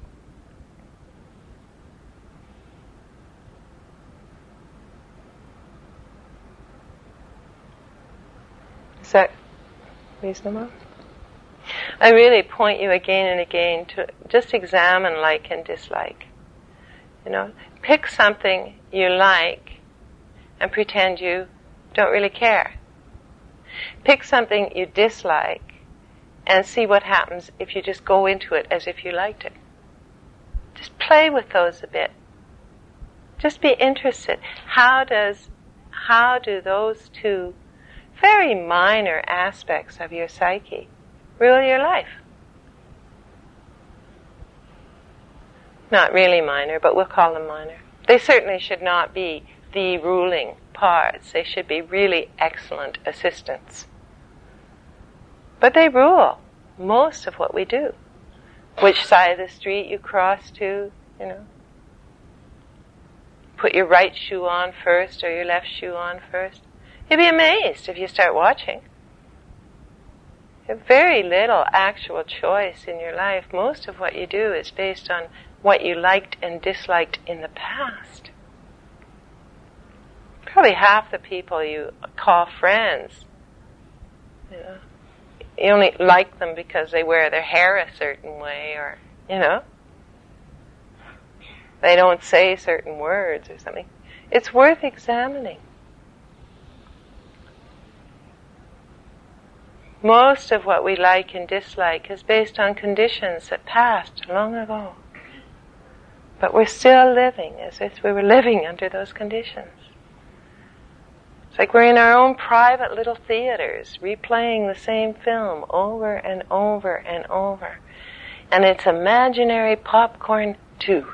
S2: Is that reasonable? I really point you again and again to just examine like and dislike. Pick something you like and pretend you don't really care. Pick something you dislike and see what happens if you just go into it as if you liked it. Just play with those a bit. Just be interested. How do those 2 very minor aspects of your psyche rule your life? Not really minor, but we'll call them minor. They certainly should not be the ruling parts. They should be really excellent assistants. But they rule most of what we do. Which side of the street you cross to, Put your right shoe on first or your left shoe on first. You'd be amazed if you start watching. You have very little actual choice in your life. Most of what you do is based on what you liked and disliked in the past. probably half the people you call friends. You know, you only like them because they wear their hair a certain way, or they don't say certain words or something. It's worth examining. Most of what we like and dislike is based on conditions that passed long ago. But we're still living as if we were living under those conditions. It's like we're in our own private little theaters, replaying the same film over and over and over. And it's imaginary popcorn too.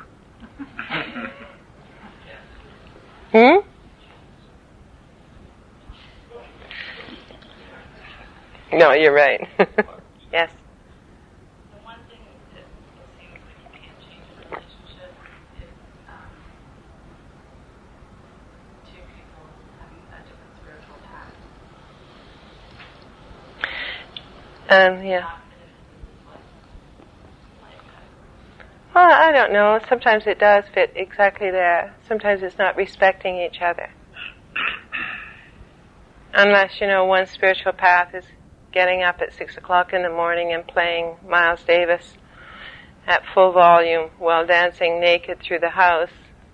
S2: No, you're right. Yes.
S8: The one thing that it seems like you can't change in a relationship is two people having a different spiritual path.
S2: Yeah. Well, I don't know. Sometimes it does fit exactly there. Sometimes it's not respecting each other. Unless, one spiritual path is getting up at 6 o'clock in the morning and playing Miles Davis at full volume while dancing naked through the house.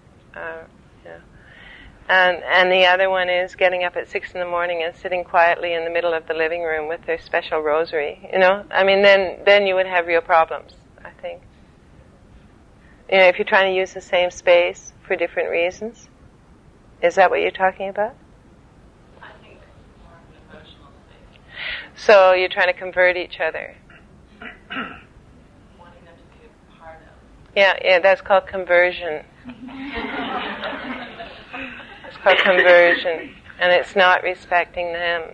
S2: And the other one is getting up at 6 in the morning and sitting quietly in the middle of the living room with their special rosary. Then you would have real problems, I think. If you're trying to use the same space for different reasons. Is that what you're talking about?
S8: I think more of an emotional space.
S2: So you're trying to convert each other.
S8: Wanting them to be a part of.
S2: Yeah, that's called conversion. It's called conversion. And it's not respecting them.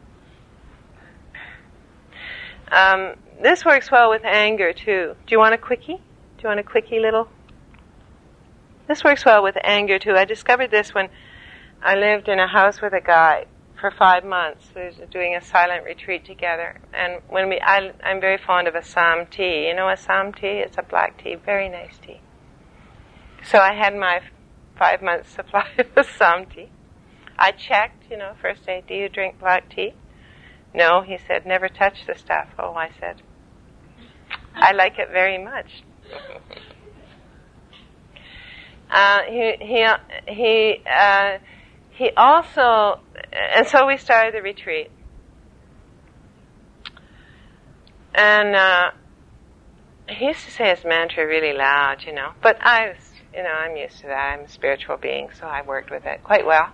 S2: This works well with anger, too. Do you want a quickie? Do you want a quickie little? This works well with anger, too. I discovered this when I lived in a house with a guy for 5 months. We were doing a silent retreat together. And I'm very fond of Assam tea. You know Assam tea? It's a black tea. Very nice tea. So I had my 5 months supply of Assam tea. I checked, first day, do you drink black tea? No, he said, never touch the stuff. Oh, I said, I like it very much. He also, and so we started the retreat. And he used to say his mantra really loud, but I was, I'm used to that. I'm a spiritual being, so I worked with it quite well.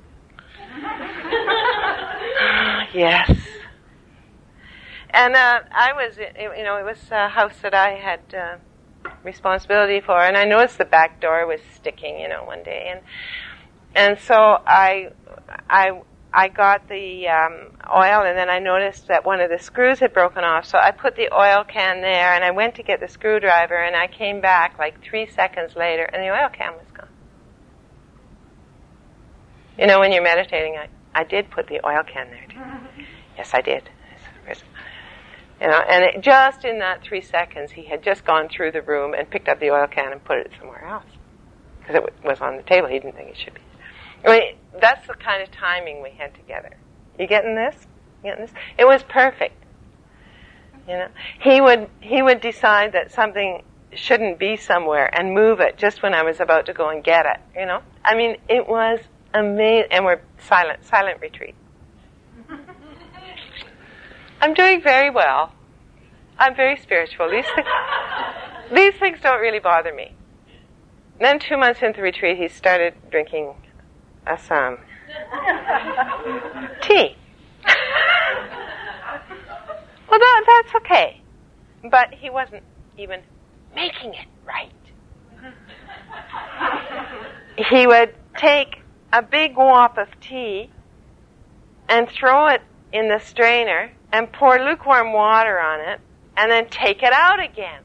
S2: Yes. And I was, it was a house that I had responsibility for, and I noticed the back door was sticking, one day, and so I got the oil, and then I noticed that one of the screws had broken off, so I put the oil can there, and I went to get the screwdriver, and I came back like 3 seconds later, and the oil can was gone. When you're meditating, I did put the oil can there too. Yes, I did. And just in that 3 seconds, he had just gone through the room and picked up the oil can and put it somewhere else. Because it was on the table. He didn't think it should be. That's the kind of timing we had together. You getting this? It was perfect. He would decide that something shouldn't be somewhere and move it just when I was about to go and get it, it was amazing. And we're silent retreat. I'm doing very well. I'm very spiritual. These things don't really bother me. Then 2 months into the retreat, he started drinking Assam tea. Well, that's okay. But he wasn't even making it right. He would take a big wop of tea and throw it in the strainer and pour lukewarm water on it and then take it out again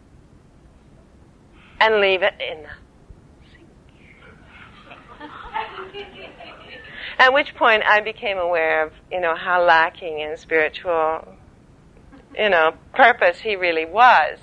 S2: and leave it in the sink. At which point I became aware of, how lacking in spiritual, purpose he really was.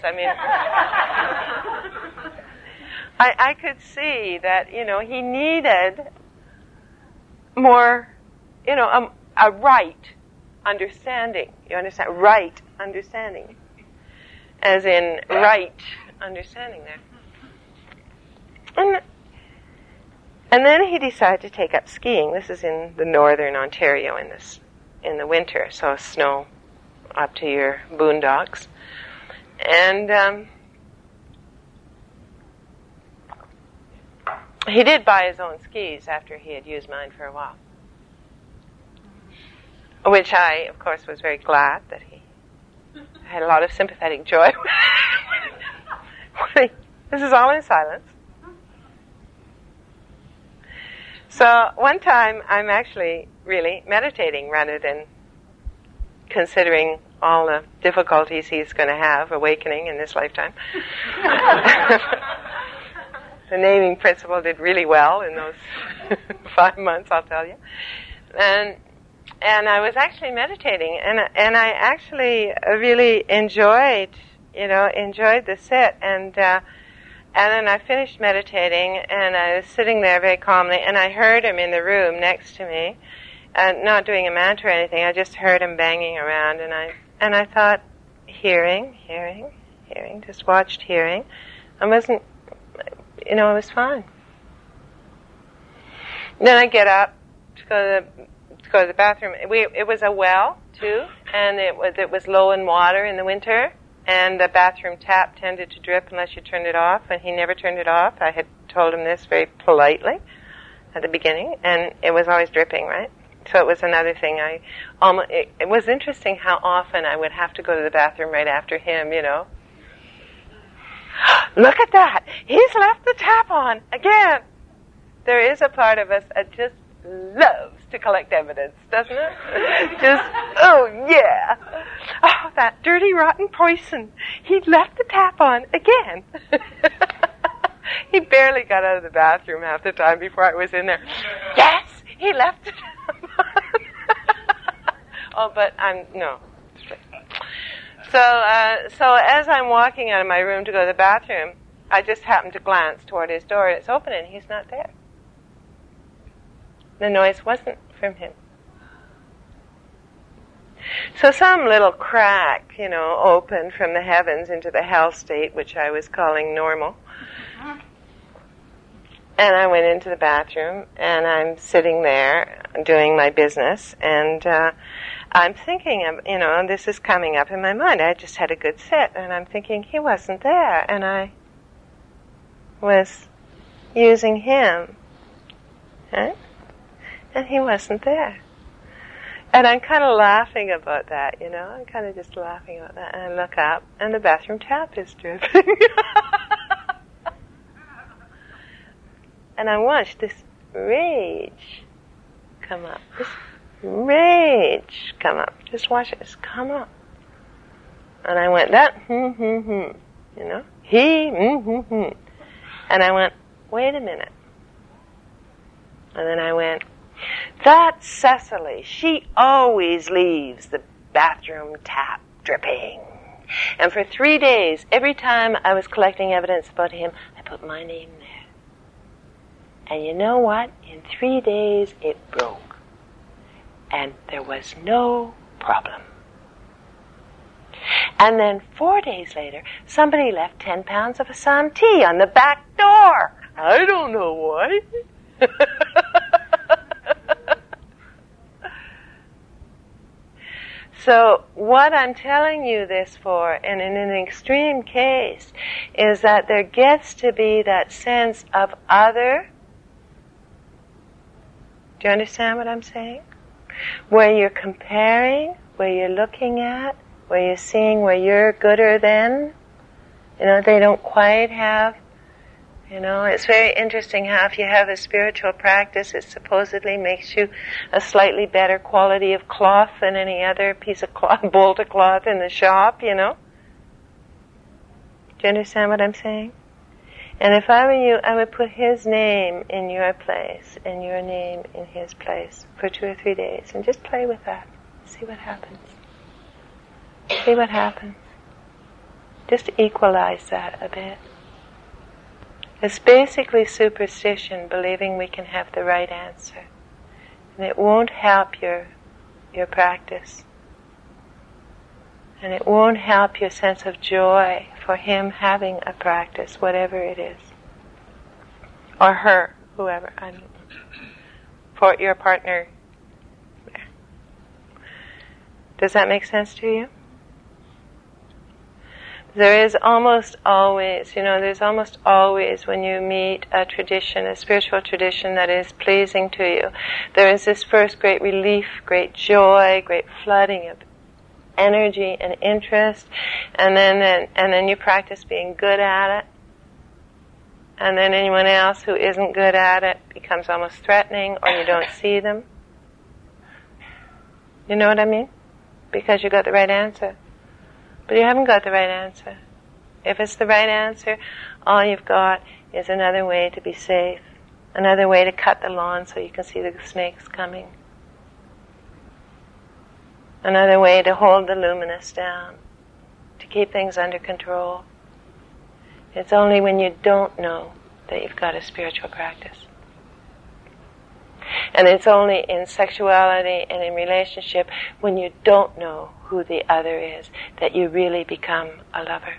S2: I could see that, he needed more, a right understanding. You understand? Right understanding. As in right understanding there. And then he decided to take up skiing. This is in the northern Ontario in the winter, so snow up to your boondocks. And he did buy his own skis after he had used mine for a while. Which I, of course, was very glad that he had a lot of sympathetic joy. This is all in silence. So one time I'm actually really meditating rather than considering all the difficulties he's going to have awakening in this lifetime. The naming principle did really well in those 5 months, I'll tell you. And I was actually meditating, and I actually really enjoyed the sit, and then I finished meditating, and I was sitting there very calmly, and I heard him in the room next to me, not doing a mantra or anything. I just heard him banging around, and I thought, hearing, just watched hearing. I wasn't, it was fine. Then I get up to go to the bathroom. It was a well too, and it was low in water in the winter. And the bathroom tap tended to drip unless you turned it off, and he never turned it off. I had told him this very politely at the beginning, and it was always dripping, right? So it was another thing. It was interesting how often I would have to go to the bathroom right after him, Look at that! He's left the tap on again! There is a part of us that just loves to collect evidence, doesn't it? Just, oh yeah. Oh, that dirty, rotten poison. He left the tap on again. He barely got out of the bathroom half the time before I was in there. Yes, he left the tap on. Oh, but no. So as I'm walking out of my room to go to the bathroom, I just happened to glance toward his door, and it's open, and he's not there. The noise wasn't from him. So some little crack, opened from the heavens into the hell state, which I was calling normal. And I went into the bathroom, and I'm sitting there doing my business, and I'm thinking of, this is coming up in my mind. I just had a good sit, and I'm thinking he wasn't there, and I was using him. Right? And he wasn't there. And I'm kind of laughing about that, I'm kind of just laughing about that. And I look up, and the bathroom tap is dripping. And I watched this rage come up. This rage come up. Just watch it. Just come up. And I went, he, And I went, wait a minute. And then I went, that's Cecily. She always leaves the bathroom tap dripping. And for 3 days, every time I was collecting evidence about him, I put my name there. And you know what? In 3 days, it broke. And there was no problem. And then 4 days later, somebody left 10 pounds of Assam tea on the back door. I don't know why. So what I'm telling you this for, and in an extreme case, is that there gets to be that sense of other. Do you understand what I'm saying? Where you're comparing, where you're looking at, where you're seeing where you're gooder than. They don't quite have. It's very interesting how if you have a spiritual practice, it supposedly makes you a slightly better quality of cloth than any other piece of cloth, bolt of cloth in the shop, Do you understand what I'm saying? And if I were you, I would put his name in your place and your name in his place for 2 or 3 days and just play with that. See what happens. See what happens. Just equalize that a bit. It's basically superstition, believing we can have the right answer. And it won't help your practice. And it won't help your sense of joy for him having a practice, whatever it is. Or her, whoever. For your partner. Does that make sense to you? There is almost always, there's almost always when you meet a tradition, a spiritual tradition that is pleasing to you, there is this first great relief, great joy, great flooding of energy and interest, and then you practice being good at it, and then anyone else who isn't good at it becomes almost threatening, or you don't see them. You know what I mean? Because you got the right answer. But you haven't got the right answer. If it's the right answer, all you've got is another way to be safe, another way to cut the lawn so you can see the snakes coming, another way to hold the luminous down, to keep things under control. It's only when you don't know that you've got a spiritual practice. And it's only in sexuality and in relationship when you don't know who the other is that you really become a lover.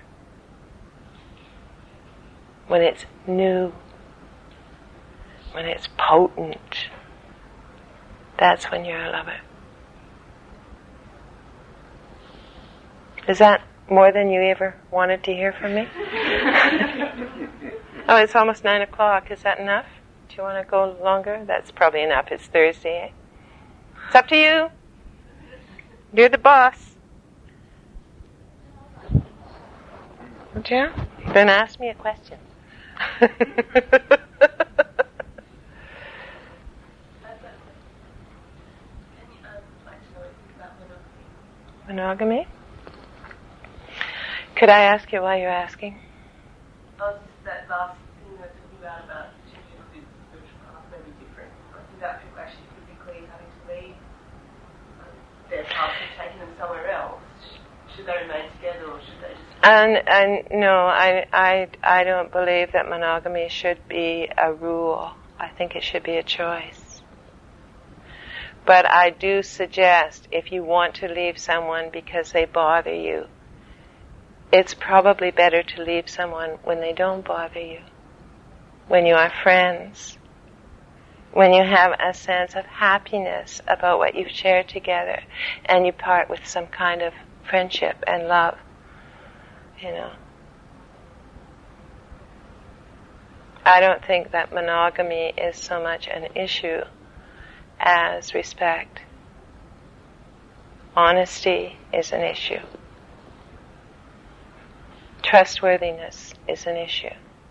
S2: When it's new, when it's potent, that's when you're a lover. Is that more than you ever wanted to hear from me? Oh, it's almost 9 o'clock. Is that enough? Do you want to go longer? That's probably enough. It's Thursday. Eh? It's up to you. You're the boss. Yeah? Then ask me a question. Monogamy? Could I ask you why you're asking?
S9: That last thing you were talking about changing the spiritual path may be different. I think that people actually physically having to leave their path and taking them somewhere else. Should they remain together or should they just...
S2: No, I don't believe that monogamy should be a rule. I think it should be a choice. But I do suggest if you want to leave someone because they bother you, it's probably better to leave someone when they don't bother you, when you are friends, when you have a sense of happiness about what you've shared together, and you part with some kind of friendship and love, I don't think that monogamy is so much an issue as respect. Honesty is an issue. Trustworthiness is an issue.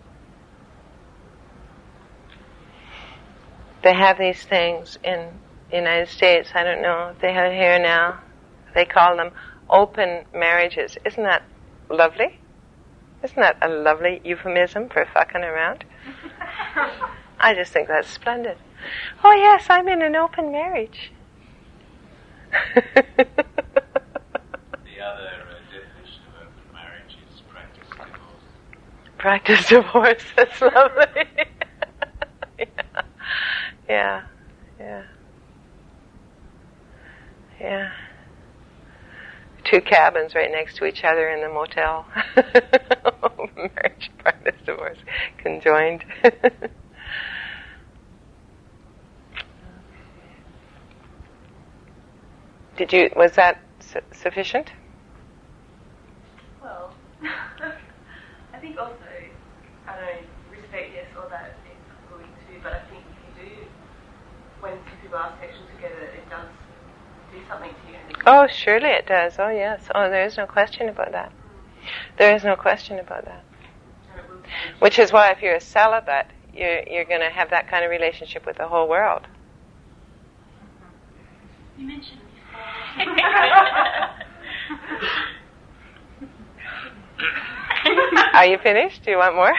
S2: They have these things in the United States. I don't know if they have it here now. They call them open marriages. Isn't that lovely? Isn't that a lovely euphemism for fucking around? I just think that's splendid. Oh yes, I'm in an open marriage.
S10: The other definition of open marriage is practice divorce.
S2: Practice divorce, that's lovely. Yeah. 2 cabins right next to each other in the motel. Marriage, practice divorce, conjoined. Was that sufficient?
S9: Well, I think also, I don't know, respect, yes, all that is going too, but I think if you do, when 2 people are sexual together, it does do something to you.
S2: Oh, surely it does. Oh, yes. Oh, there is no question about that. There is no question about that. Which is why if you're a celibate, you're going to have that kind of relationship with the whole world.
S8: You mentioned
S2: Are you finished? Do you want more?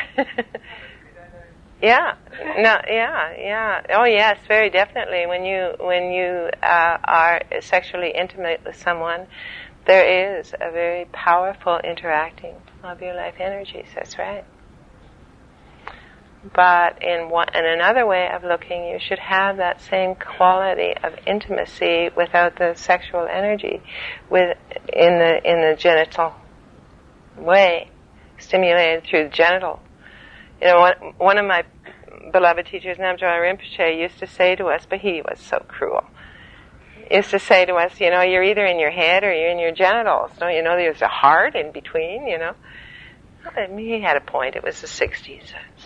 S2: Yeah. No. Yeah. Oh, yes. Very definitely. When you are sexually intimate with someone, there is a very powerful interacting of your life energies. That's right. But in another way of looking, you should have that same quality of intimacy without the sexual energy, in the genital way, stimulated through the genital. You know, one of my beloved teachers, Namgyal Rinpoche, used to say to us, but he was so cruel, used to say to us, you know, you're either in your head or you're in your genitals. Don't you know there's a heart in between, you know? He had a point. It was the 60s.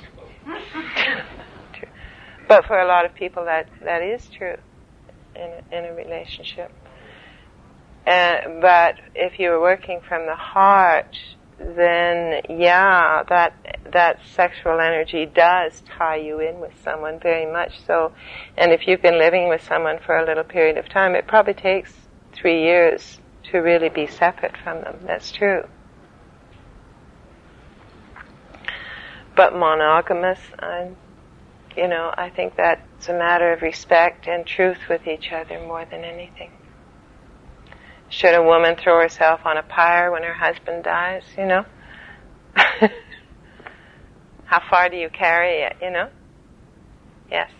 S2: But for a lot of people, that is true in a relationship. But if you're working from the heart, then yeah, that sexual energy does tie you in with someone very much so. And if you've been living with someone for a little period of time, it probably takes 3 years to really be separate from them. That's true. But monogamous, I think that's a matter of respect and truth with each other more than anything. Should a woman throw herself on a pyre when her husband dies, you know? How far do you carry it, you know? Yes.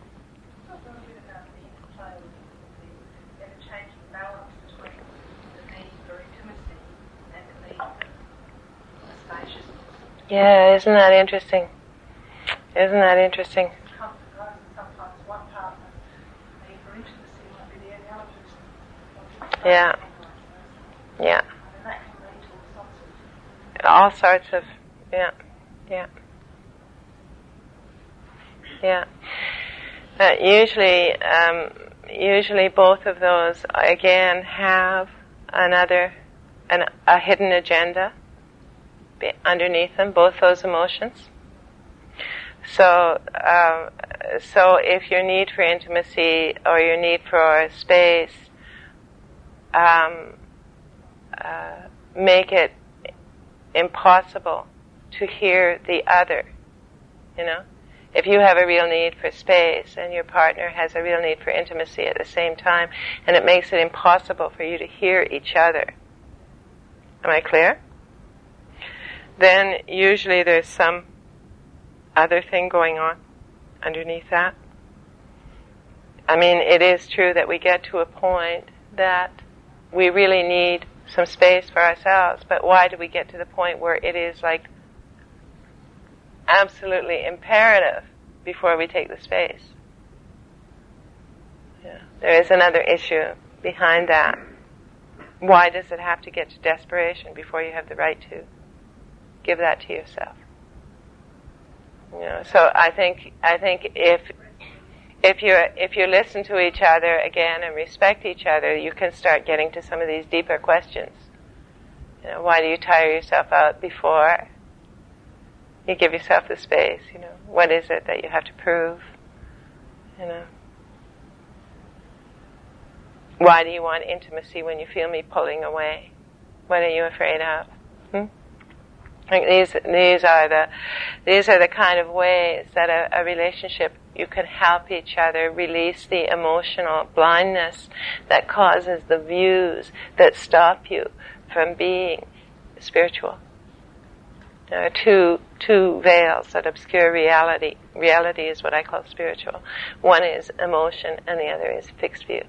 S2: Yeah, isn't that interesting? Isn't that interesting? Yeah. Yeah. All sorts of, yeah. Usually both of those, again, have a hidden agenda underneath them, both those emotions. So if your need for intimacy or your need for space make it impossible to hear the other, you know? If you have a real need for space and your partner has a real need for intimacy at the same time, and it makes it impossible for you to hear each other. Am I clear? Then usually there's some other thing going on underneath that. I mean, it is true that we get to a point that we really need some space for ourselves, but why do we get to the point where it is like absolutely imperative before we take the space? Yeah. There is another issue behind that. Why does it have to get to desperation before you have the right to give that to yourself? You know, so I think if you listen to each other again and respect each other, you can start getting to some of these deeper questions. You know, why do you tire yourself out before you give yourself the space? You know, what is it that you have to prove? You know, why do you want intimacy when you feel me pulling away? What are you afraid of? These are the kind of ways that a relationship, you can help each other release the emotional blindness that causes the views that stop you from being spiritual. There are two veils that obscure reality. Reality is what I call spiritual. One is emotion and the other is fixed view.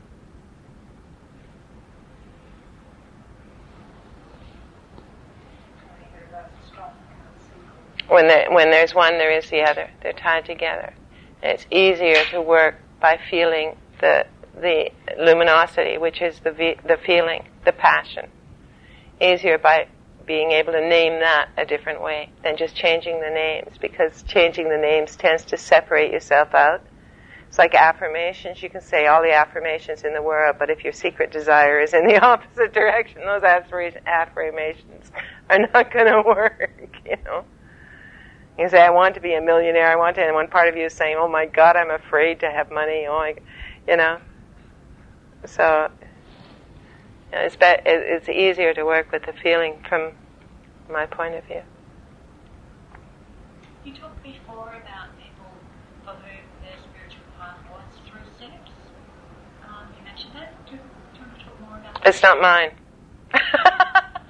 S2: When there's one, there is the other. They're tied together. And it's easier to work by feeling the luminosity, which is the feeling, the passion. Easier by being able to name that a different way than just changing the names, because changing the names tends to separate yourself out. It's like affirmations. You can say all the affirmations in the world, but if your secret desire is in the opposite direction, those affirmations are not going to work, you know. You say, I want to be a millionaire, and one part of you is saying, oh my God, I'm afraid to have money, you know. So, you know, it's easier to work with the feeling from my point of view.
S8: You talked before about people for whom their spiritual path was through sex. You mentioned that. Do you want to talk more about that?
S2: It's not mine.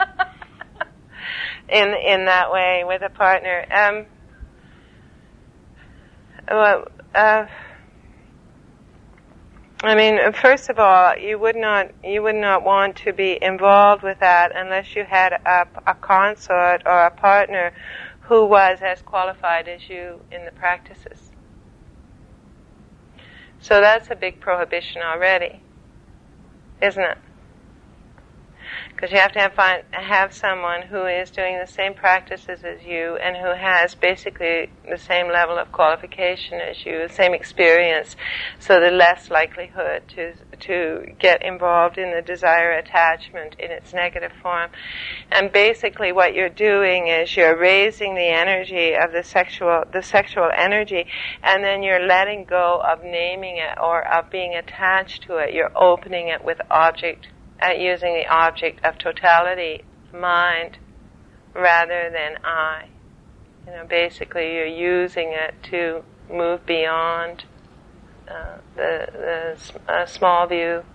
S2: In that way with a partner. I mean, first of all, you would not want to be involved with that unless you had a consort or a partner who was as qualified as you in the practices. So that's a big prohibition already, isn't it? Because you have to have someone who is doing the same practices as you and who has basically the same level of qualification as you, the same experience, so the less likelihood to get involved in the desire attachment in its negative form. And basically what you're doing is you're raising the energy of the sexual energy, and then you're letting go of naming it or of being attached to it. You're opening it with using the object of totality, mind, rather than I. Basically you're using it to move beyond the small view.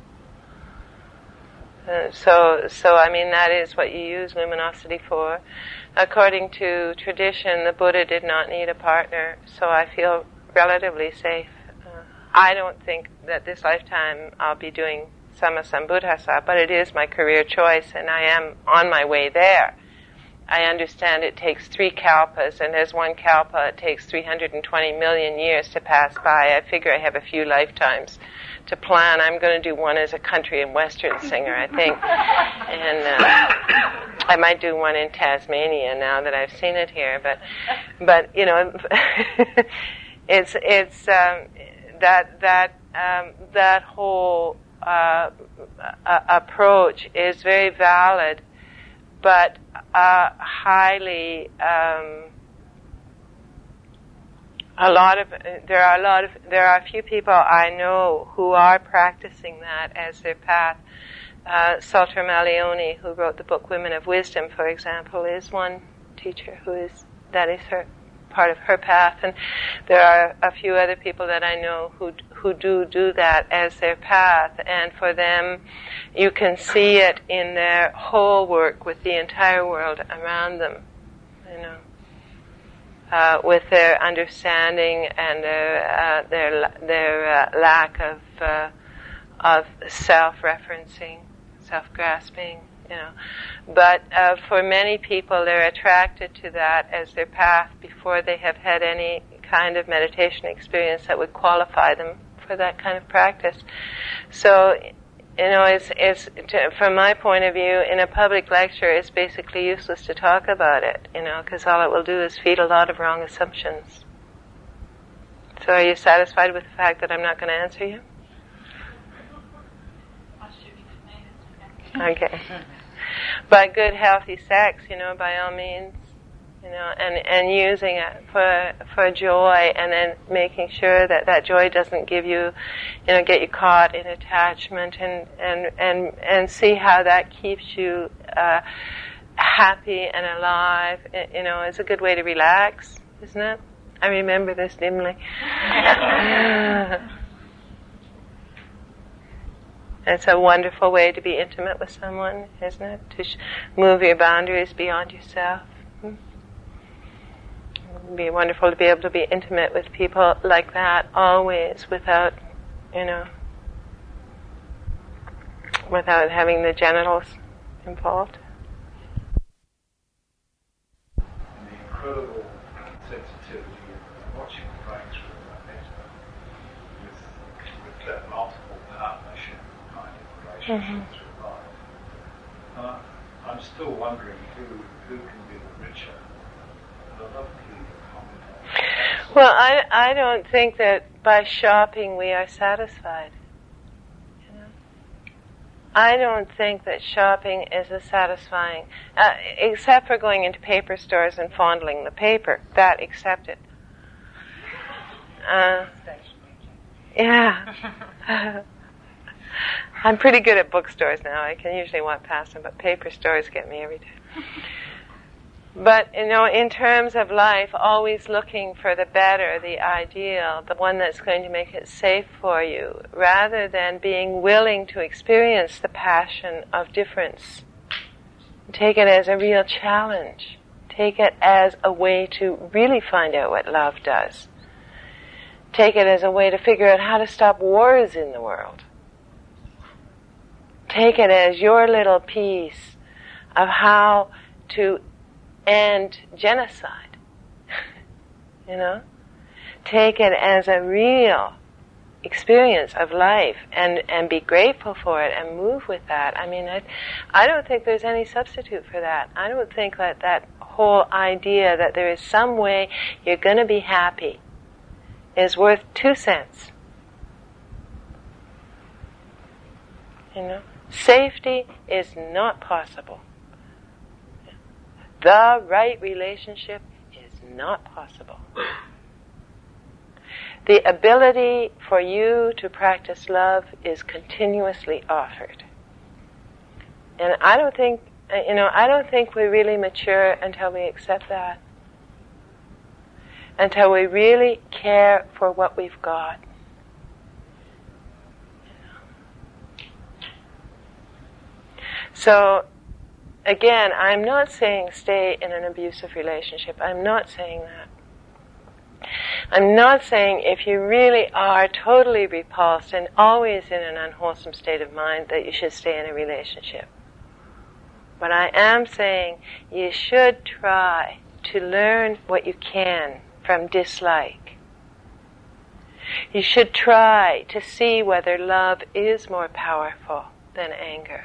S2: So I mean, that is what you use luminosity for. According to tradition, the Buddha did not need a partner, so I feel relatively safe. I don't think that this lifetime I'll be doing Sammasambuddhasa, but it is my career choice, and I am on my way there. I understand it takes 3 kalpas, and as one kalpa, it takes 320 million years to pass by. I figure I have a few lifetimes to plan. I'm going to do one as a country and western singer, I think, and I might do one in Tasmania now that I've seen it here. But it's that whole approach is very valid, but highly there are a few people I know who are practicing that as their path. Salter Malioni, who wrote the book Women of Wisdom, for example, is one teacher that is part of her path, and there are a few other people that I know who do that as their path, and for them you can see it in their whole work with the entire world around them, with their understanding and their lack of self-referencing, self-grasping. But for many people, they're attracted to that as their path before they have had any kind of meditation experience that would qualify them for that kind of practice. So, from my point of view, in a public lecture, it's basically useless to talk about it, because all it will do is feed a lot of wrong assumptions. So, are you satisfied with the fact that I'm not going to answer you? Okay. But good, healthy sex, by all means, and using it for joy, and then making sure that joy doesn't give you, get you caught in attachment, and see how that keeps you happy and alive. It's a good way to relax, isn't it? I remember this dimly. It's a wonderful way to be intimate with someone, isn't it? To move your boundaries beyond yourself. It would be wonderful to be able to be intimate with people like that always without having the genitals involved.
S10: And the incredible sensitivity of watching going through that metta with that multiple partnership kind of relationship through life. I'm still wondering who can be the richer. I'd love to hear your comment on that.
S2: Well, I don't think that by shopping we are satisfied. I don't think that shopping is as satisfying, except for going into paper stores and fondling the paper. That accepted. Yeah. I'm pretty good at bookstores now. I can usually walk past them, but paper stores get me every time. But, in terms of life, always looking for the better, the ideal, the one that's going to make it safe for you, rather than being willing to experience the passion of difference. Take it as a real challenge. Take it as a way to really find out what love does. Take it as a way to figure out how to stop wars in the world. Take it as your little piece of how to end genocide. You know? Take it as a real experience of life and be grateful for it and move with that. I mean, I don't think there's any substitute for that. I don't think that whole idea that there is some way you're going to be happy is worth 2 cents. You know? Safety is not possible. The right relationship is not possible. The ability for you to practice love is continuously offered. And I don't think we really mature until we accept that. Until we really care for what we've got. So, again, I'm not saying stay in an abusive relationship. I'm not saying that. I'm not saying if you really are totally repulsed and always in an unwholesome state of mind that you should stay in a relationship. But I am saying you should try to learn what you can from dislike. You should try to see whether love is more powerful than anger.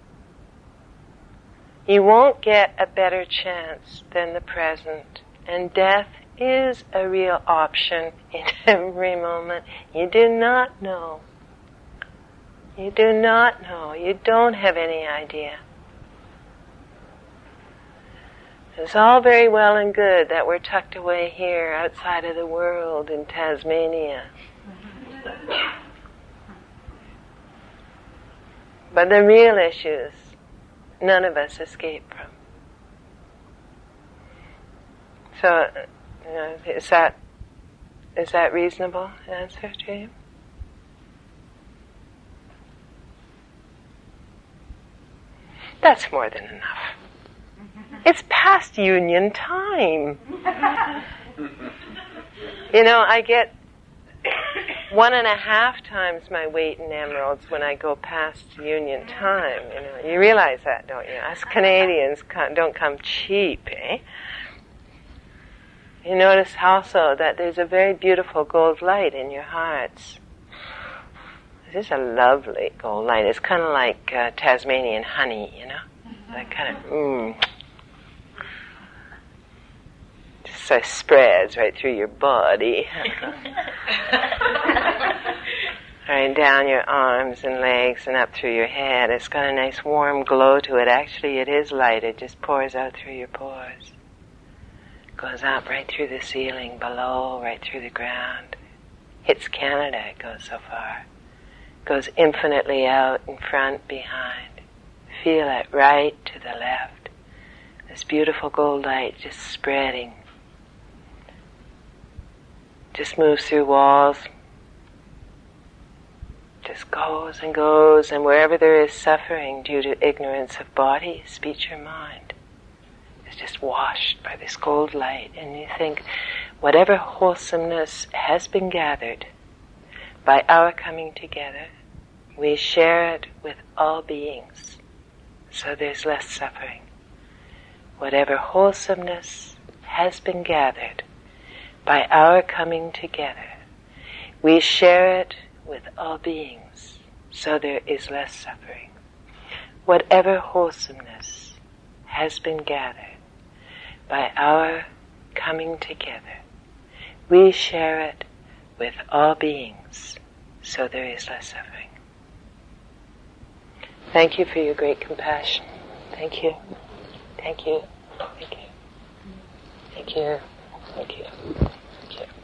S2: You won't get a better chance than the present, and death is a real option in every moment. You do not know. You do not know. You don't have any idea. It's all very well and good that we're tucked away here outside of the world in Tasmania. But the real issues, none of us escape from. So, is that reasonable answer to you? That's more than enough. It's past union time. I get 1.5 times my weight in emeralds when I go past union time. You realize that, don't you? Us Canadians don't come cheap, eh? You notice also that there's a very beautiful gold light in your hearts. This is a lovely gold light. It's kind of like Tasmanian honey, That kind of, just so spreads right through your body. Right down your arms and legs and up through your head. It's got a nice warm glow to it. Actually, it is light. It just pours out through your pores. Goes up right through the ceiling, below, right through the ground. Hits Canada, it goes so far. Goes infinitely out, in front, behind. Feel it right to the left. This beautiful gold light just spreading. Just moves through walls. Just goes, and wherever there is suffering due to ignorance of body, speech, or mind, is just washed by this gold light. And you think, whatever wholesomeness has been gathered by our coming together, we share it with all beings, so there's less suffering. Whatever wholesomeness has been gathered by our coming together, we share it with all beings, so there is less suffering. Whatever wholesomeness has been gathered by our coming together, we share it with all beings, so there is less suffering. Thank you for your great compassion. Thank you. Thank you. Thank you. Thank you. Thank you. Thank you.